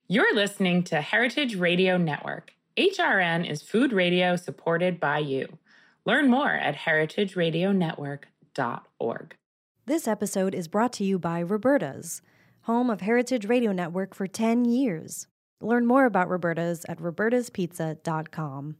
You're listening to Heritage Radio Network. HRN is food radio supported by you. Learn more at heritageradionetwork.org. This episode is brought to you by Roberta's, home of Heritage Radio Network for 10 years. Learn more about Roberta's at robertaspizza.com.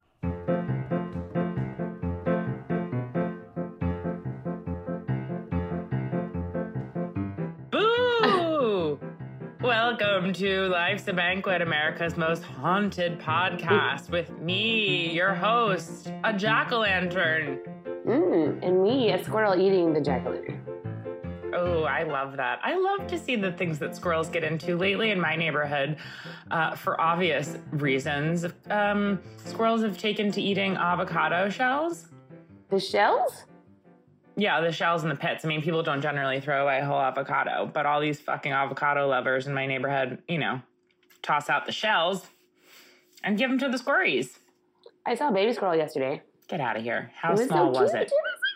Boo! Welcome to Life's a Banquet, America's most haunted podcast with me, your host, a jack-o'-lantern. And me, a squirrel eating the jack-o'-lantern. Oh, I love that. I love to see the things that squirrels get into lately in my neighborhood for obvious reasons. Squirrels have taken to eating avocado shells. The shells? Yeah, the shells and the pits. I mean, people don't generally throw away a whole avocado, but all these fucking avocado lovers in my neighborhood, toss out the shells and give them to the squirries. I saw a baby squirrel yesterday. Get out of here. How small was it?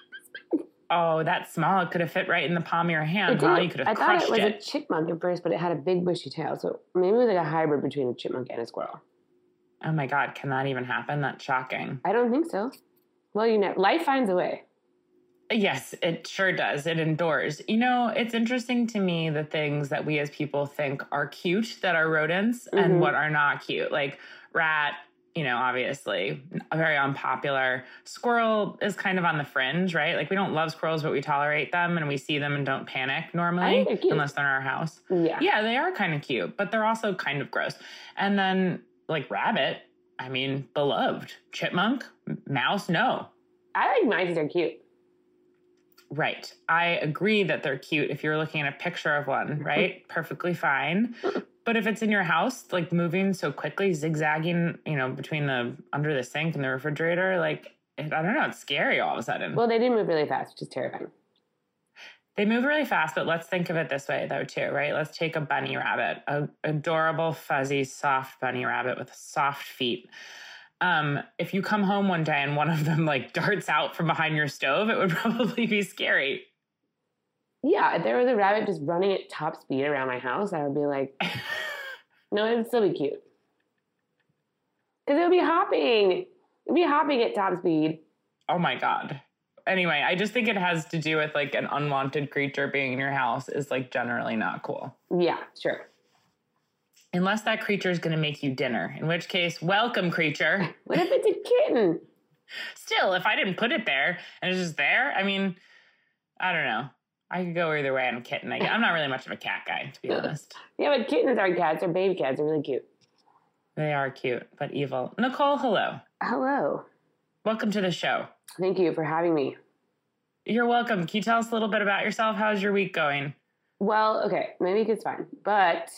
Oh, that's small. It could have fit right in the palm of your hand. Huh? You could have crushed it. I thought it was a chipmunk at first, but it had a big bushy tail. So maybe it was like a hybrid between a chipmunk and a squirrel. Oh my God, can that even happen? That's shocking. I don't think so. Well, life finds a way. Yes, it sure does. It endures. It's interesting to me the things that we as people think are cute that are rodents and what are not cute. Like rat, obviously very unpopular. Squirrel is kind of on the fringe, right? Like we don't love squirrels, but we tolerate them and we see them and don't panic normally unless they're in our house. Yeah, they are kind of cute, but they're also kind of gross. And then like rabbit, beloved. Chipmunk, mouse, no. I like mice, they're cute. Right. I agree that they're cute if you're looking at a picture of one, right? Perfectly fine. But if it's in your house, like moving so quickly, zigzagging, between under the sink and the refrigerator, like, I don't know, it's scary all of a sudden. Well, they do move really fast, which is terrifying. They move really fast, but let's think of it this way, though, too, right? Let's take a bunny rabbit, an adorable, fuzzy, soft bunny rabbit with soft feet. If you come home one day and one of them like darts out from behind your stove, it would probably be scary. Yeah, if there was a rabbit just running at top speed around my house, I would be like, no, it would still be cute. Because it would be hopping. It would be hopping at top speed. Oh my God. Anyway, I just think it has to do with like an unwanted creature being in your house is like generally not cool. Yeah, sure. Unless that creature is going to make you dinner, in which case, welcome, creature. What if it's a kitten? Still, if I didn't put it there and it's just there, I don't know. I could go either way on a kitten. I'm not really much of a cat guy, to be honest. Yeah, but kittens are cats. They're baby cats. They're really cute. They are cute, but evil. Nicole, hello. Hello. Welcome to the show. Thank you for having me. You're welcome. Can you tell us a little bit about yourself? How's your week going? Well, okay. My week is fine. But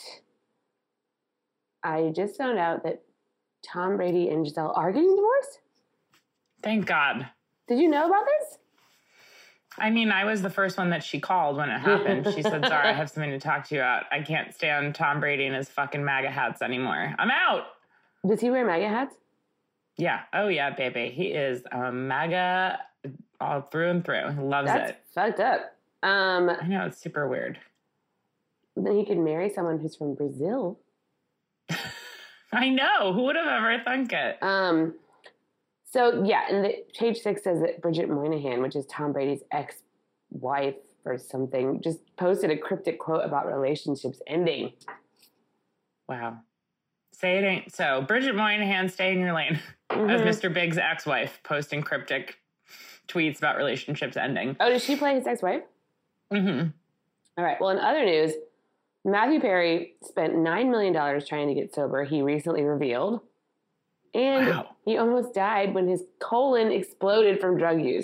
I just found out that Tom Brady and Giselle are getting divorced. Thank God. Did you know about this? I was the first one that she called when it happened. She said, sorry, I have something to talk to you about. I can't stand Tom Brady and his fucking MAGA hats anymore. I'm out. Does he wear MAGA hats? Yeah. Oh, yeah, baby. He is a MAGA all through and through. He loves That's it. Fucked up. I know, it's super weird. Then he could marry someone who's from Brazil. I know. Who would have ever thunk it? So, yeah, and Page 6 says that Bridget Moynihan, which is Tom Brady's ex-wife or something, just posted a cryptic quote about relationships ending. Wow. Say it ain't so. Bridget Moynihan, stay in your lane. As Mr. Big's ex-wife posting cryptic tweets about relationships ending. Oh, did she play his ex-wife? Mm-hmm. All right. Well, in other news, Matthew Perry spent $9 million trying to get sober, he recently revealed. And he almost died when his colon exploded from drug use.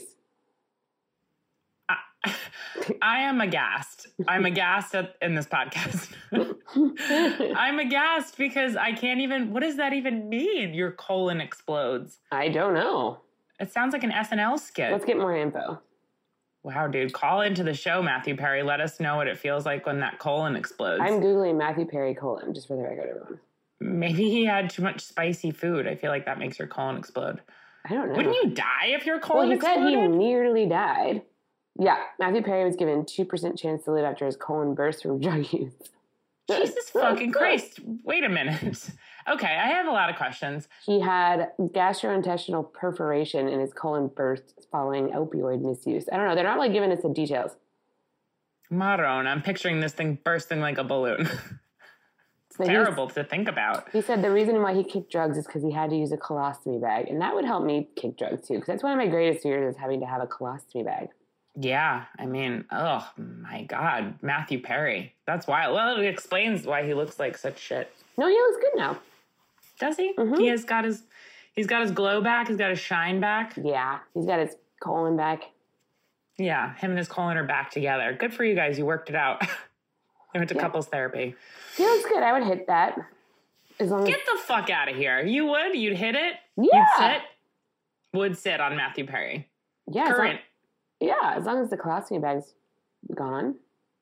I am aghast. I'm aghast in this podcast. I'm aghast because I can't even, what does that even mean? Your colon explodes. I don't know. It sounds like an SNL skit. Let's get more info. Wow, dude. Call into the show, Matthew Perry. Let us know what it feels like when that colon explodes. I'm Googling Matthew Perry colon, just for the record, everyone. Maybe he had too much spicy food. I feel like that makes your colon explode. I don't know. Wouldn't you die if your colon exploded? Well, he said he nearly died. Yeah, Matthew Perry was given 2% chance to live after his colon burst from drug use. Jesus fucking Christ. Wait a minute. Okay, I have a lot of questions. He had gastrointestinal perforation and his colon burst following opioid misuse. I don't know. They're not like giving us the details. Maron, I'm picturing this thing bursting like a balloon. It's terrible to think about. He said the reason why he kicked drugs is because he had to use a colostomy bag. And that would help me kick drugs too. Because that's one of my greatest fears is having to have a colostomy bag. Yeah. I mean, oh my God. Matthew Perry. That's wild. Well, it explains why he looks like such shit. No, he looks good now. Does he? Mm-hmm. He's got his glow back. He's got his shine back. Yeah. He's got his colon back. Yeah. Him and his colon are back together. Good for you guys. You worked it out. You went to couples therapy. He looks good. I would hit that. As long Get the fuck out of here. You would? You'd hit it? Yeah. You'd sit? Would sit on Matthew Perry. Yeah. Current. As long as the colostomy bag's gone.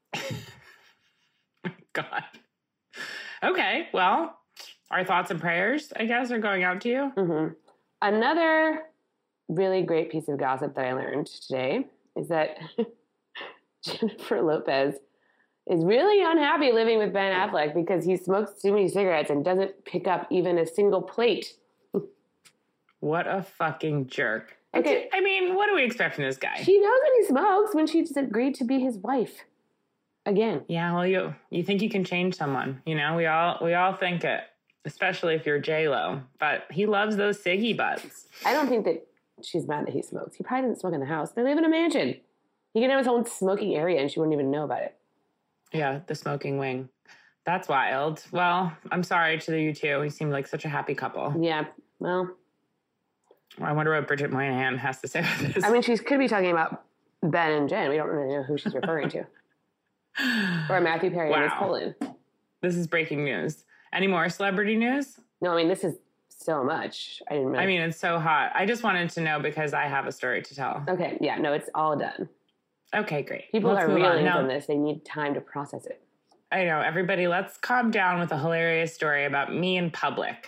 God. Okay. Well, our thoughts and prayers, I guess, are going out to you. Mm-hmm. Another really great piece of gossip that I learned today is that Jennifer Lopez is really unhappy living with Ben Affleck because he smokes too many cigarettes and doesn't pick up even a single plate. What a fucking jerk. Okay. I mean, what do we expect from this guy? She knows that he smokes when she's agreed to be his wife. Again. Yeah, well, you think you can change someone. You know, we all think it, especially if you're J-Lo. But he loves those ciggy butts. I don't think that she's mad that he smokes. He probably doesn't smoke in the house. They live in a mansion. He can have his own smoking area and she wouldn't even know about it. Yeah, the smoking wing. That's wild. Well, I'm sorry to you two. You seemed like such a happy couple. Yeah, well. I wonder what Bridget Moynihan has to say about this. I mean, she could be talking about Ben and Jen. We don't really know who she's referring to. Or Matthew Perry and his colon. This is breaking news. Any more celebrity news? No, I mean, this is so much. I mean, it's so hot. I just wanted to know because I have a story to tell. Okay, yeah, no, it's all done. Okay, great. People are reeling from this. They need time to process it. I know. Everybody, let's calm down with a hilarious story about me in public.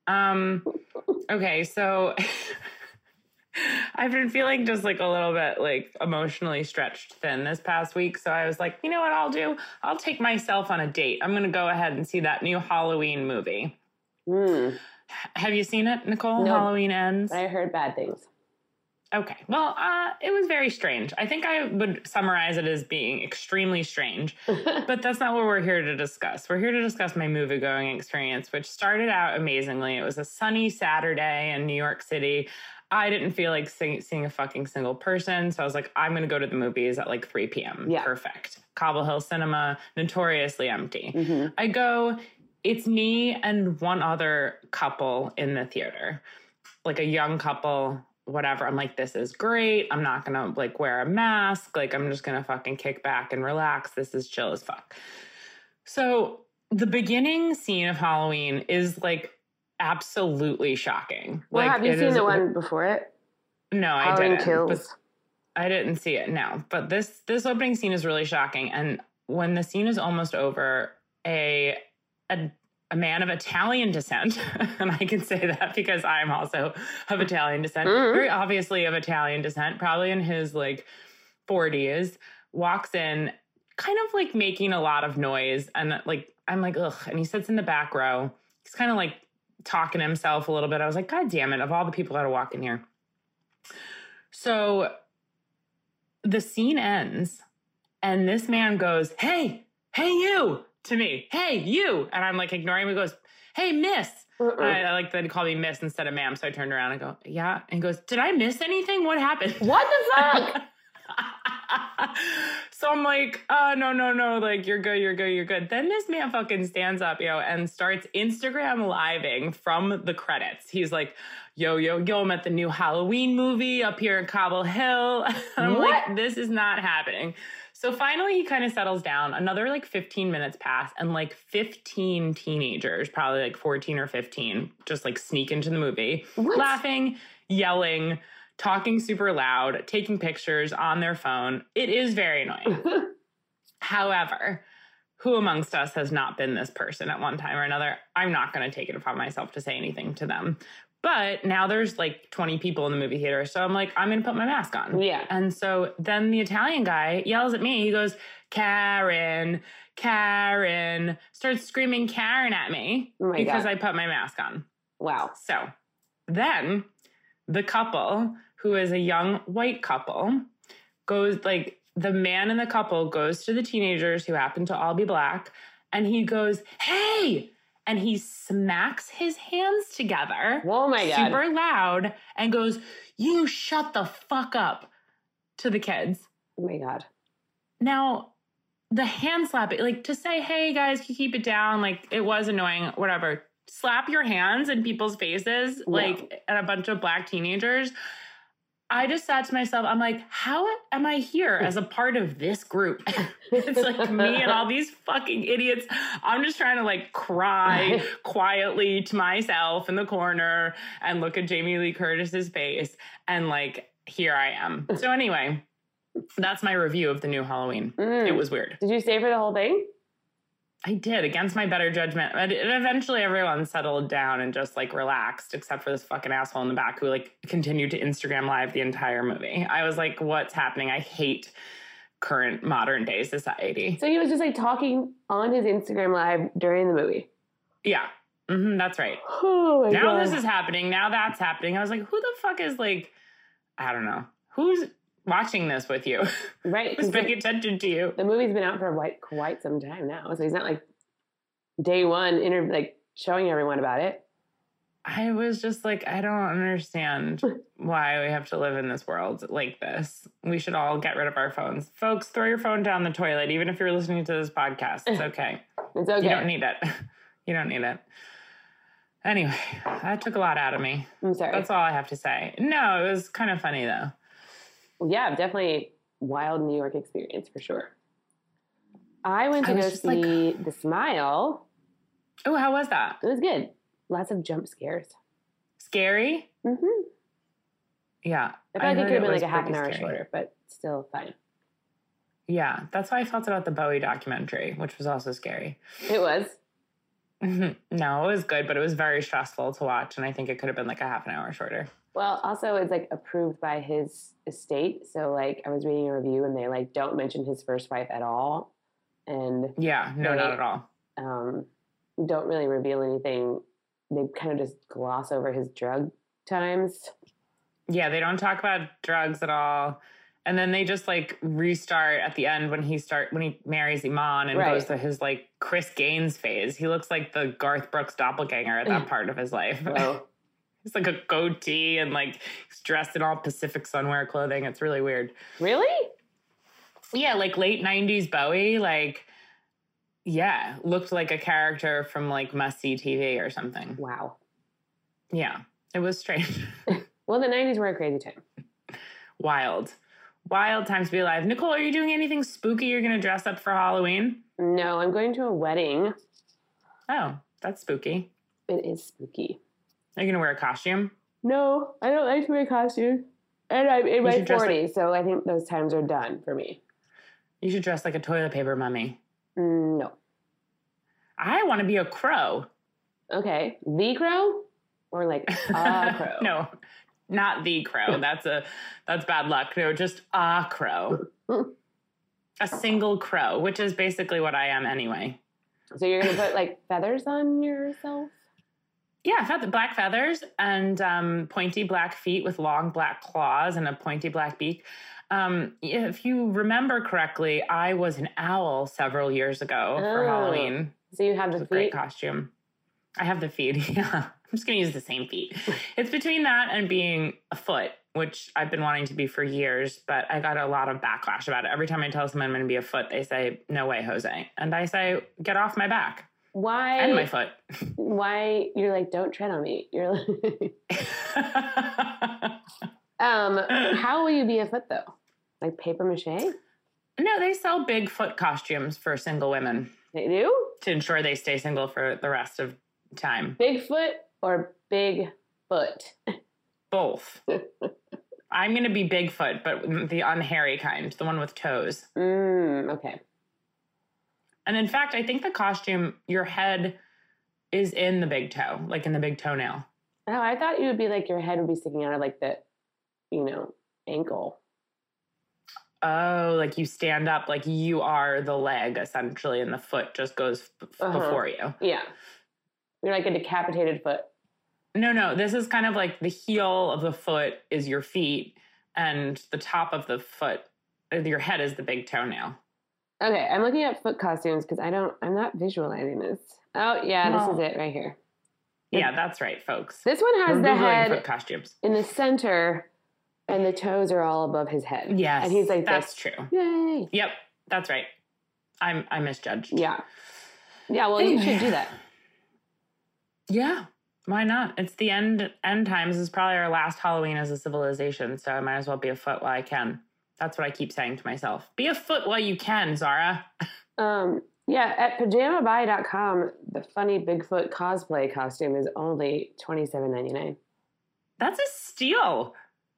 Okay, so I've been feeling just like a little bit like emotionally stretched thin this past week. So I was like, you know what I'll do? I'll take myself on a date. I'm going to go ahead and see that new Halloween movie. Have you seen it, Nicole? No, Halloween Ends? I heard bad things. Okay. Well, it was very strange. I think I would summarize it as being extremely strange, but that's not what we're here to discuss. We're here to discuss my movie-going experience, which started out amazingly. It was a sunny Saturday in New York City. I didn't feel like seeing a fucking single person, so I was like, I'm going to go to the movies at like 3 p.m. Yeah. Perfect. Cobble Hill Cinema, notoriously empty. Mm-hmm. I go, it's me and one other couple in the theater, like a young couple, whatever. I'm like, this is great. I'm not going to like wear a mask. Like, I'm just going to fucking kick back and relax. This is chill as fuck. So the beginning scene of Halloween is like absolutely shocking. Well, like, have you seen the one before it? No, Halloween I didn't. Kills. I didn't see it, no. But this opening scene is really shocking. And when the scene is almost over, a man of Italian descent, and I can say that because I'm also of Italian descent, very obviously of Italian descent, probably in his like 40s, walks in kind of like making a lot of noise. And like, I'm like, ugh. And he sits in the back row. He's kind of like talking to himself a little bit. I was like, God damn it, of all the people that are walking here. So the scene ends and this man goes, hey, you, to me. Hey, you. And I'm like ignoring him. He goes, hey, miss. I like that he called me miss instead of ma'am. So I turned around and go, yeah. And he goes, did I miss anything? What happened? What the fuck? So I'm like, no. Like, you're good. Then this man fucking stands up, and starts Instagram living from the credits. He's like, yo, I'm at the new Halloween movie up here in Cobble Hill. I'm like, this is not happening. So finally he kind of settles down. Another like 15 minutes pass and like 15 teenagers, probably like 14 or 15, just like sneak into the movie, laughing, yelling, talking super loud, taking pictures on their phone. It is very annoying. However, who amongst us has not been this person at one time or another? I'm not going to take it upon myself to say anything to them. But now there's like 20 people in the movie theater. So I'm like, I'm going to put my mask on. Yeah. And so then the Italian guy yells at me. He goes, Karen, Karen, starts screaming Karen at me because I put my mask on. Wow. So then the couple, who is a young white couple, goes like the man in the couple goes to the teenagers who happen to all be black, and he goes, "Hey!" And he smacks his hands together. Oh my God. Super loud, and goes, "You shut the fuck up," to the kids. Oh my God. Now, the hand slapping, like to say, "Hey guys, you keep it down," like it was annoying, whatever. Slap your hands in people's faces, like at a bunch of black teenagers. I just thought to myself, I'm like, how am I here as a part of this group? It's like me and all these fucking idiots. I'm just trying to like cry quietly to myself in the corner and look at Jamie Lee Curtis's face. And like, here I am. So anyway, that's my review of the new Halloween. It was weird. Did you stay for the whole thing? I did, against my better judgment. And eventually everyone settled down and just like relaxed, except for this fucking asshole in the back who like continued to Instagram live the entire movie. I was like, what's happening? I hate current modern day society. So he was just like talking on his Instagram live during the movie. Yeah. That's right. Oh my now God. This is happening. Now that's happening. I was like, who the fuck is like, I don't know. Who's watching this with you? Right. Who's paying attention to you? The movie's been out for quite some time now. So he's not like day one like showing everyone about it. I was just like, I don't understand why we have to live in this world like this. We should all get rid of our phones. Folks, throw your phone down the toilet. Even if you're listening to this podcast, it's okay. It's okay. You don't need it. You don't need it. Anyway, that took a lot out of me. I'm sorry. That's all I have to say. No, it was kind of funny though. Yeah, definitely wild New York experience for sure. I went to go see The Smile. Oh, how was that? It was good. Lots of jump scares. Scary? Mm-hmm. Yeah. I felt like it could have been like a half an hour shorter, but still fine. Yeah, that's how I felt about the Bowie documentary, which was also scary. It was. No, it was good, but it was very stressful to watch, and I think it could have been like a half an hour shorter. Well, also it's like approved by his estate, so like I was reading a review and they like don't mention his first wife at all, and yeah, no, not at all. Don't really reveal anything. They kind of just gloss over his drug times. Yeah, they don't talk about drugs at all. And then they just like restart at the end when he marries Iman and goes to his like Chris Gaines phase. He looks like the Garth Brooks doppelganger at that part of his life. Wow. He's like a goatee and like he's dressed in all Pacific Sunwear clothing. It's really weird. Really? Yeah, like late 90s Bowie, like, yeah, looked like a character from like Must See TV or something. Wow. Yeah, it was strange. Well, the 90s were a crazy time. Wild times to be alive. Nicole, are you doing anything spooky? You're going to dress up for Halloween? No, I'm going to a wedding. Oh, that's spooky. It is spooky. Are you going to wear a costume? No, I don't like to wear costumes. And I'm in my 40s, so I think those times are done for me. You should dress like a toilet paper mummy. No. I want to be a crow. Okay. The crow? Or like a crow? No, not the crow. That's bad luck. No, just a crow. A single crow, which is basically what I am anyway. So you're going to put like feathers on yourself? Yeah, black feathers and pointy black feet with long black claws and a pointy black beak. If you remember correctly, I was an owl several years ago for Halloween. So you have the feet? Great costume. I have the feet, yeah. I'm just going to use the same feet. It's between that and being a foot, which I've been wanting to be for years, but I got a lot of backlash about it. Every time I tell someone I'm going to be a foot, they say, "No way, Jose." And I say, "Get off my back." Why? And my foot. Why? You're like, "Don't tread on me." You're like... How will you be a foot, though? Like paper mache? No, they sell big foot costumes for single women. They do? To ensure they stay single for the rest of time. Bigfoot or big foot? Both. I'm going to be Bigfoot, but the unhairy kind, the one with toes. Okay. And in fact, I think the costume, your head is in the big toe, like in the big toenail. Oh, I thought you would be like your head would be sticking out of like the, ankle. Oh, like you stand up, like you are the leg essentially, and the foot just goes before you. Yeah. You're like a decapitated foot. No. This is kind of like the heel of the foot is your feet, and the top of the foot, your head is the big toenail. Okay, I'm looking at foot costumes because I'm not visualizing this. Oh, yeah, this is it right here. Yeah, that's right, folks. This one has the head foot costumes in the center, and the toes are all above his head. Yes, and he's like, that's true. Yay! Yep, that's right. I misjudged. Yeah. Well, you should do that. Yeah, why not? It's the end times. This is probably our last Halloween as a civilization, so I might as well be a foot while I can. That's what I keep saying to myself. Be a foot while you can, Zara. Yeah, at pajamabuy.com, the funny Bigfoot cosplay costume is only $27.99. That's a steal.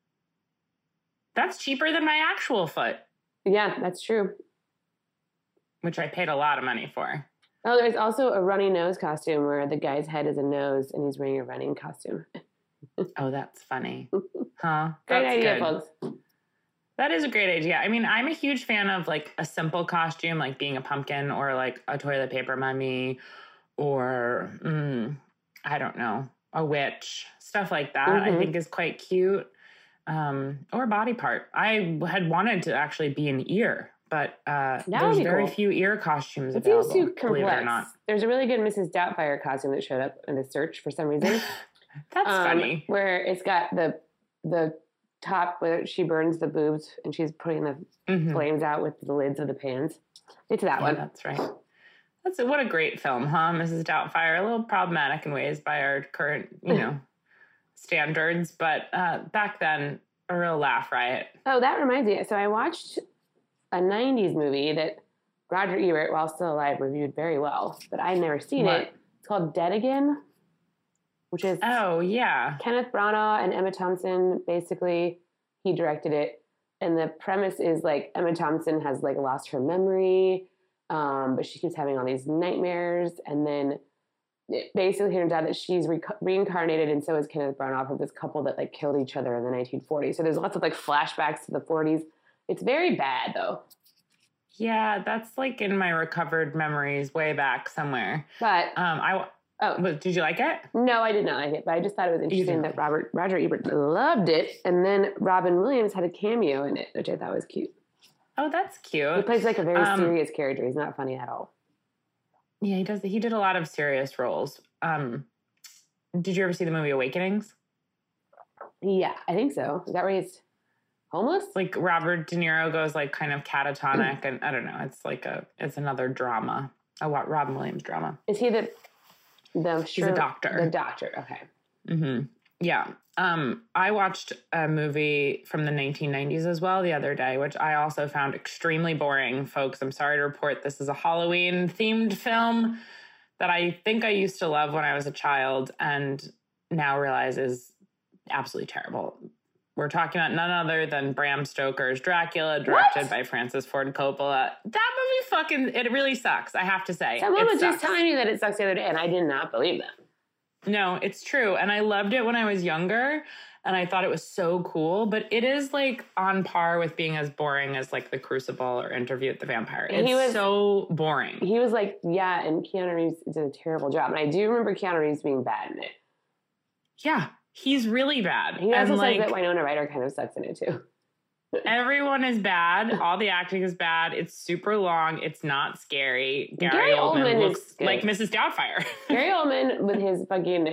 That's cheaper than my actual foot. Yeah, that's true. Which I paid a lot of money for. Oh, there's also a runny nose costume where the guy's head is a nose and he's wearing a running costume. Oh, that's funny. Huh? Great idea, good. folks. That is a great idea. I mean, I'm a huge fan of like a simple costume, like being a pumpkin or like a toilet paper mummy or, I don't know, a witch. Stuff like that I think is quite cute. Or a body part. I had wanted to actually be an ear, but there's very few ear costumes available, too complex. Believe it or not. There's a really good Mrs. Doubtfire costume that showed up in the search for some reason. That's funny. Where it's got the top where she burns the boobs and she's putting the flames out with the lids of the pans. It's that one. That's right. What a great film, huh? Mrs. Doubtfire. A little problematic in ways by our current, standards, but back then, a real laugh riot. Oh, that reminds me. So I watched a 90s movie that Roger Ebert, while still alive, reviewed very well, but I'd never seen it. It's called Dead Again, which is Kenneth Branagh and Emma Thompson. Basically, he directed it, and the premise is like Emma Thompson has like lost her memory, but she keeps having all these nightmares, and then it basically turns out that she's reincarnated, and so is Kenneth Branagh, of this couple that like killed each other in the 1940s. So there's lots of like flashbacks to the 40s. It's very bad though. Yeah, that's like in my recovered memories way back somewhere. But did you like it? No, I did not like it, but I just thought it was interesting that Roger Ebert loved it, and then Robin Williams had a cameo in it, which I thought was cute. Oh, that's cute. He plays like a very serious character. He's not funny at all. Yeah, he does. He did a lot of serious roles. Did you ever see the movie Awakenings? Yeah, I think so. Is that where he's homeless? Like Robert De Niro goes like kind of catatonic, and I don't know. It's another drama, a Robin Williams drama. Is he he's a doctor. The doctor, okay. Mm-hmm. Yeah. I watched a movie from the 1990s as well the other day, which I also found extremely boring, folks. I'm sorry to report this is a Halloween-themed film that I think I used to love when I was a child and now realize is absolutely terrible. We're talking about none other than Bram Stoker's Dracula, directed by Francis Ford Coppola. That movie it really sucks, I have to say. Someone was just telling me that it sucks the other day, and I did not believe them. No, it's true. And I loved it when I was younger, and I thought it was so cool. But it is like on par with being as boring as like The Crucible or Interview with the Vampire. It's so boring. He was like, yeah, and Keanu Reeves did a terrible job. And I do remember Keanu Reeves being bad in it. Yeah, he's really bad. He also says that Winona Ryder kind of sucks in it too. Everyone is bad. All the acting is bad. It's super long. It's not scary. Gary Oldman looks like Mrs. Doubtfire. Gary Oldman with his fucking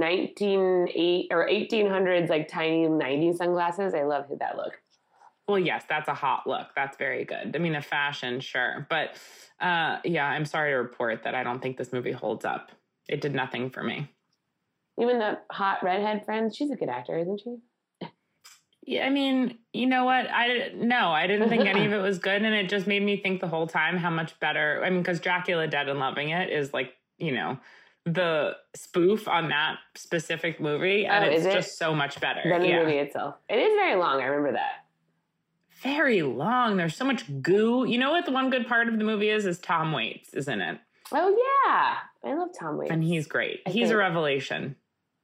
1800s like tiny 90s sunglasses. I love that look. Well, yes, that's a hot look. That's very good. I mean, a fashion, sure. But yeah, I'm sorry to report that I don't think this movie holds up. It did nothing for me. Even the hot redhead friend, she's a good actor, isn't she? Yeah, I mean, you know what? I didn't think any of it was good. And it just made me think the whole time how much better. I mean, because Dracula Dead and Loving It is like, the spoof on that specific movie. And it's just so much better than the movie itself. It is very long. I remember that. Very long. There's so much goo. You know what the one good part of the movie is Tom Waits is in it. Oh, yeah. I love Tom Waits. And he's great. He's a revelation.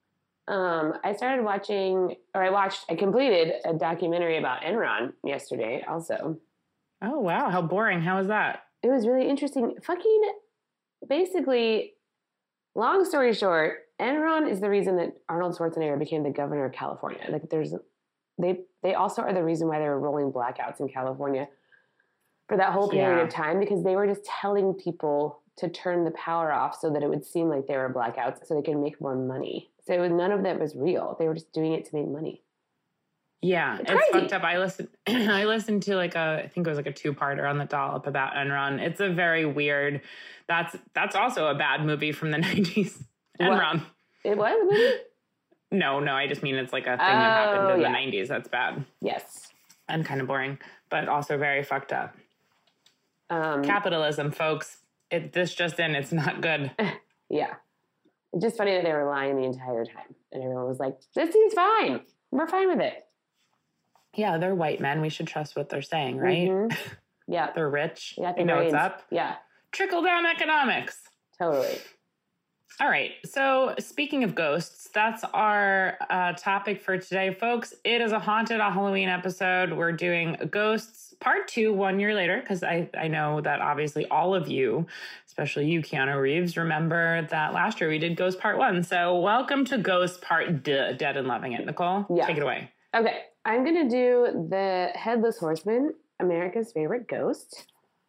I started watching, or I completed a documentary about Enron yesterday also. Oh, wow. How boring. How was that? It was really interesting. Basically, long story short, Enron is the reason that Arnold Schwarzenegger became the governor of California. Like they also are the reason why there were rolling blackouts in California for that whole period of time, because they were just telling people to turn the power off so that it would seem like there were blackouts so they could make more money. So none of that was real. They were just doing it to make money. Yeah, it's fucked up. I listened to I think it was like a 2-parter on the Dollop about Enron. It's a very weird, that's also a bad movie from the 90s. Enron. What? It was a movie? No, I just mean it's like a thing that happened in the 90s. That's bad. Yes. And kind of boring, but also very fucked up. Capitalism, folks. This just in, it's not good. Yeah. It's just funny that they were lying the entire time. And everyone was like, this seems fine. We're fine with it. Yeah, they're white men. We should trust what they're saying, right? Mm-hmm. Yeah. They're rich. Yeah, they know what's up. Yeah. Trickle down economics. Totally. All right. So speaking of ghosts, that's our topic for today, folks. It is a haunted Halloween episode. We're doing Ghosts Part 2 1 year later, because I know that obviously all of you, especially you, Keanu Reeves, remember that last year we did Ghost Part 1. So welcome to Ghost Part Dead and Loving It. Nicole, take it away. Okay. I'm going to do the Headless Horseman, America's favorite ghost.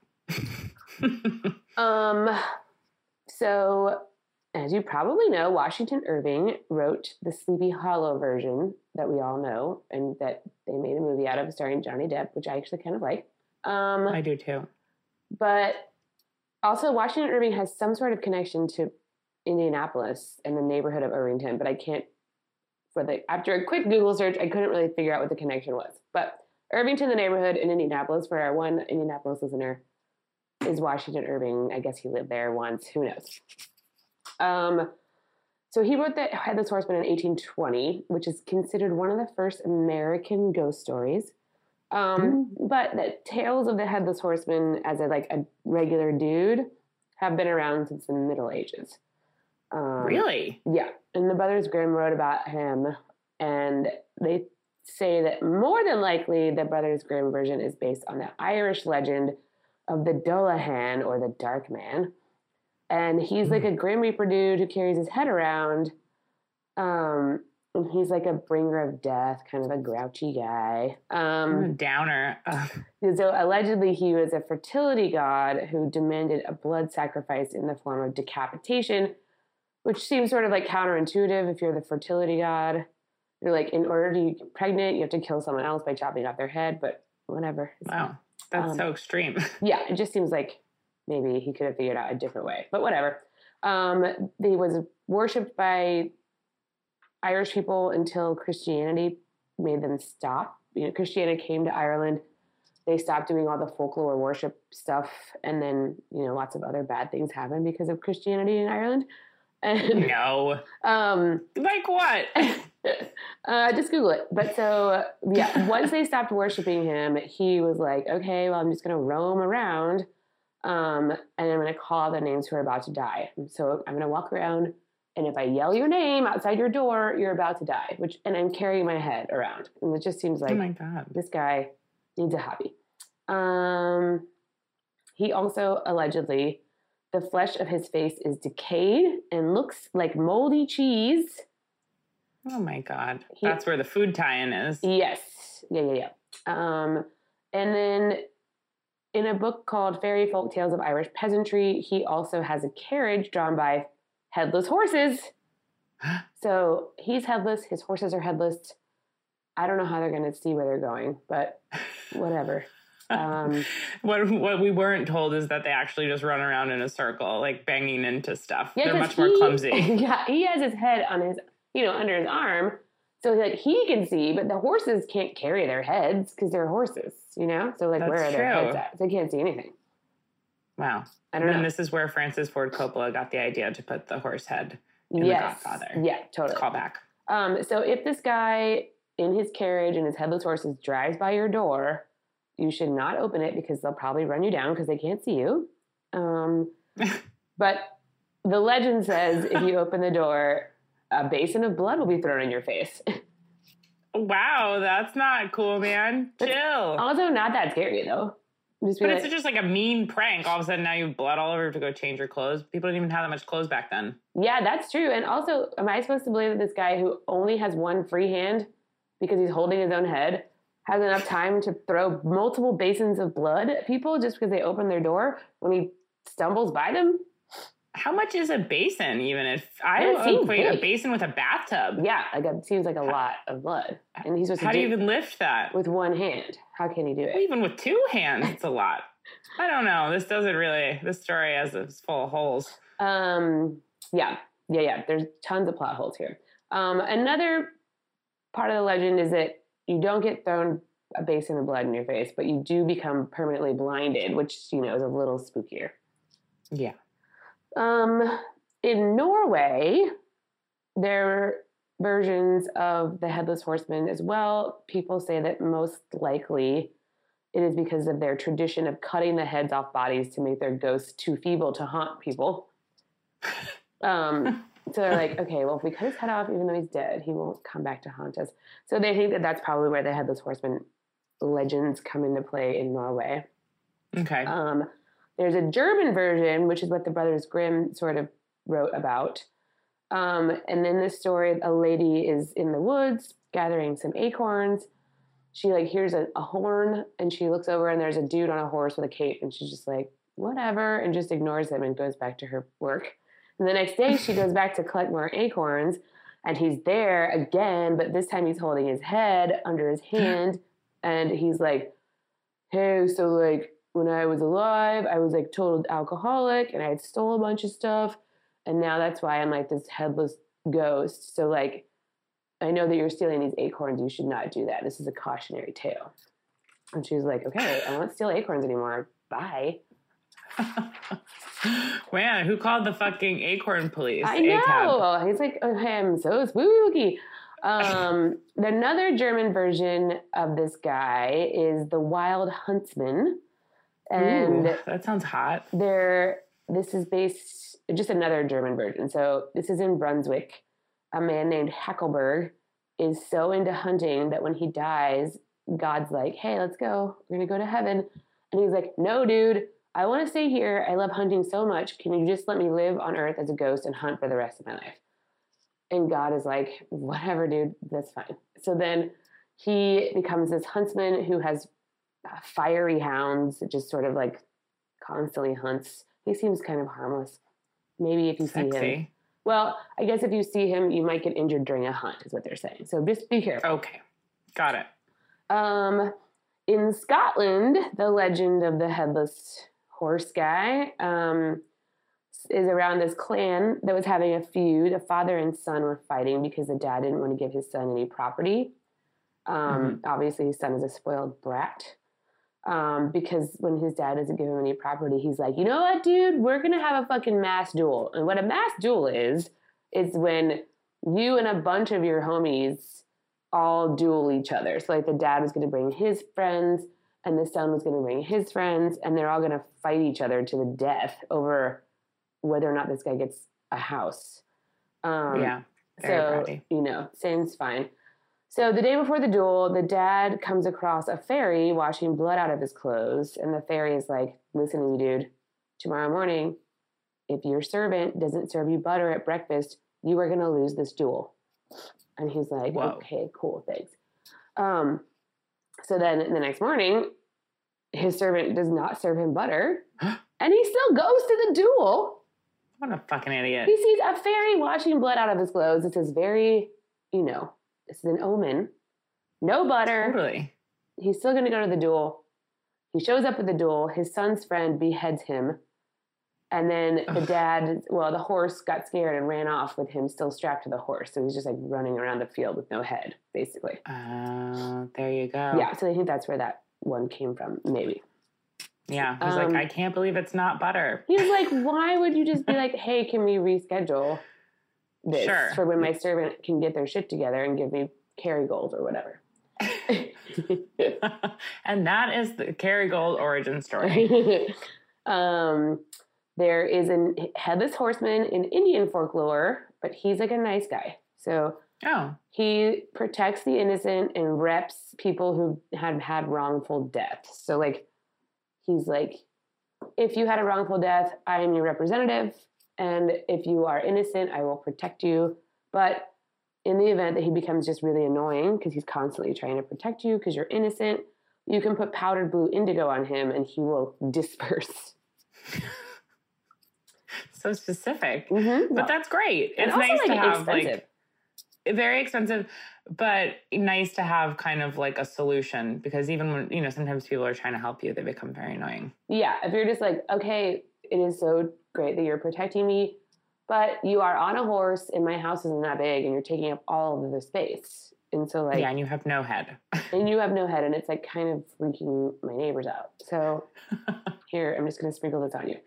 So, as you probably know, Washington Irving wrote the Sleepy Hollow version that we all know and that they made a movie out of starring Johnny Depp, which I actually kind of like. I do too. But also, Washington Irving has some sort of connection to Indianapolis and the neighborhood of Irvington, but I can't. After a quick Google search, I couldn't really figure out what the connection was. But Irvington, the neighborhood in Indianapolis, for our one Indianapolis listener, is Washington Irving. I guess he lived there once. Who knows? So he wrote the Headless Horseman in 1820, which is considered one of the first American ghost stories. But the tales of the Headless Horseman as a regular dude have been around since the Middle Ages. Really? Yeah. And the Brothers Grimm wrote about him, and they say that more than likely the Brothers Grimm version is based on the Irish legend of the Dullahan, or the Dark Man. And he's like a Grim Reaper dude who carries his head around. And he's like a bringer of death, kind of a grouchy guy. Downer. So allegedly he was a fertility god who demanded a blood sacrifice in the form of decapitation, which seems sort of like counterintuitive if you're the fertility god. You're like, in order to get pregnant, you have to kill someone else by chopping off their head, but whatever. Wow. That's so extreme. Yeah, it just seems like maybe he could have figured out a different way, but whatever. He was worshipped by Irish people until Christianity made them stop. Christianity came to Ireland. They stopped doing all the folklore worship stuff, and then, lots of other bad things happened because of Christianity in Ireland. And, no. Like what? Just Google it. But so, yeah, once they stopped worshiping him, he was like, okay, well, I'm just going to roam around, and I'm going to call out the names who are about to die. So I'm going to walk around, and if I yell your name outside your door, you're about to die, and I'm carrying my head around. And it just seems like, oh my God, this guy needs a hobby. He also allegedly, the flesh of his face is decayed and looks like moldy cheese. Oh my God. That's where the food tie-in is. Yes. Yeah. And then in a book called Fairy Folk Tales of Irish Peasantry, he also has a carriage drawn by headless horses. So he's headless. His horses are headless. I don't know how they're going to see where they're going, but whatever. What we weren't told is that they actually just run around in a circle, like banging into stuff. Yeah, they're much more clumsy. Yeah, he has his head on his, under his arm, so he can see, but the horses can't carry their heads because they're horses, So That's where are their true. heads at? They can't see anything. Wow. I don't know. And this is where Francis Ford Coppola got the idea to put the horse head in The Godfather. Yeah, totally. Callback. So if this guy in his carriage and his headless horses drives by your door, you should not open it because they'll probably run you down because they can't see you. But the legend says if you open the door, a basin of blood will be thrown in your face. Wow, that's not cool, man. Chill. Also not that scary, though. But it's just like a mean prank. All of a sudden now you have blood all over to go change your clothes. People didn't even have that much clothes back then. Yeah, that's true. And also, am I supposed to believe that this guy who only has one free hand because he's holding his own head has enough time to throw multiple basins of blood at people just because they open their door when he stumbles by them? How much is a basin, even? If I equate a basin with a bathtub. Yeah, like it seems like a lot of blood. And he's supposed to How do you even lift that? With one hand. How can he do it? Well, even with two hands, it's a lot. I don't know. This story is full of holes. Yeah. There's tons of plot holes here. Another part of the legend is that you don't get thrown a basin of blood in your face, but you do become permanently blinded, which, is a little spookier. Yeah. In Norway, there are versions of the Headless Horseman as well. People say that most likely it is because of their tradition of cutting the heads off bodies to make their ghosts too feeble to haunt people. So they're like, okay, well, if we cut his head off, even though he's dead, he won't come back to haunt us. So they think that that's probably where the Headless Horseman legends come into play in Norway. Okay. There's a German version, which is what the Brothers Grimm sort of wrote about. And in this story, a lady is in the woods gathering some acorns. She hears a horn and she looks over and there's a dude on a horse with a cape and she's just like, whatever, and just ignores him and goes back to her work. And the next day she goes back to collect more acorns and he's there again, but this time he's holding his head under his hand and he's like, hey, so when I was alive, I was total alcoholic and I had stole a bunch of stuff. And now that's why I'm this headless ghost. So I know that you're stealing these acorns. You should not do that. This is a cautionary tale. And she's like, okay, I won't steal acorns anymore. Bye. Man, who called the fucking acorn police? I know. He's like, oh, I'm so spooky. Another German version of this guy is the Wild Huntsman. And ooh, that sounds hot. This is based, just another German version. So this is in Brunswick. A man named Hackelberg is so into hunting that when he dies, God's like, hey, let's go. We're going to go to heaven. And he's like, no, dude, I want to stay here. I love hunting so much. Can you just let me live on Earth as a ghost and hunt for the rest of my life? And God is like, whatever, dude, that's fine. So then he becomes this huntsman who has fiery hounds that just sort of constantly hunts. He seems kind of harmless. Maybe if you see him. Well, I guess if you see him, you might get injured during a hunt, is what they're saying. So just be careful. Okay. Got it. In Scotland, the legend of the Headless Horse guy is around this clan that was having a feud. A father and son were fighting because the dad didn't want to give his son any property. Obviously, his son is a spoiled brat. Because when his dad doesn't give him any property, he's like, you know what, dude, we're going to have a fucking mass duel. And what a mass duel is when you and a bunch of your homies all duel each other. So the dad was going to bring his friends and the son was going to bring his friends and they're all going to fight each other to the death over whether or not this guy gets a house. Yeah. Very so, seems fine. So the day before the duel, the dad comes across a fairy washing blood out of his clothes. And the fairy is like, listen to me, dude. Tomorrow morning, if your servant doesn't serve you butter at breakfast, you are going to lose this duel. And he's like, whoa. Okay, cool, thanks. So then the next morning, his servant does not serve him butter. And he still goes to the duel. What a fucking idiot. He sees a fairy washing blood out of his clothes. This is very, this is an omen. No butter. Totally. He's still going to go to the duel. He shows up at the duel. His son's friend beheads him. And then the horse got scared and ran off with him still strapped to the horse. So he's just running around the field with no head, basically. There you go. Yeah, so I think that's where that one came from, maybe. Yeah, he's like, I can't believe it's not butter. He's like, why would you just be like, hey, can we reschedule this for when my servant can get their shit together and give me Kerrygold or whatever? And that is the Kerrygold origin story. There is a headless horseman in Indian folklore but he's like a nice guy. So he protects the innocent and reps people who had wrongful deaths. So like, he's like, if you had a wrongful death, I am your representative. And if you are innocent, I will protect you. But in the event that he becomes just really annoying because he's constantly trying to protect you because you're innocent, you can put powdered blue indigo on him and he will disperse. So specific. But that's great. It's nice to have expensive. Very expensive, but nice to have kind of like a solution, because even when, you know, sometimes people are trying to help you, they become very annoying. Yeah. If you're just like, okay, it is so great that you're protecting me, but you are on a horse and my house isn't that big and you're taking up all of the space. And so like, yeah, and you have no head. And it's like kind of freaking my neighbors out. So here, I'm just going to sprinkle this on you.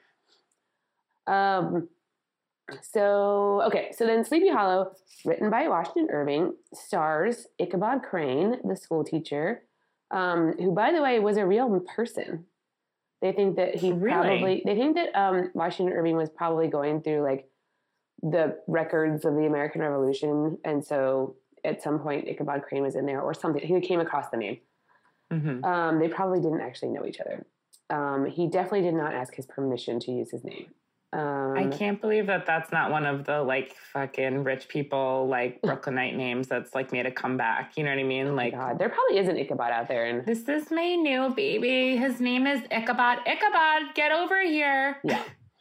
So then Sleepy Hollow, written by Washington Irving, stars Ichabod Crane, the school teacher, who, by the way, was a real person. They think that Washington Irving was probably going through like the records of the American Revolution. And so at some point Ichabod Crane was in there or something. He came across the name. They probably didn't actually know each other. He definitely did not ask his permission to use his name. I can't believe that that's not one of the like fucking rich people, like Brooklynite names that's like made a comeback. You know what I mean? Like, God, there probably is an Ichabod out there. And this is my new baby. His name is Ichabod. Ichabod, get over here. Yeah.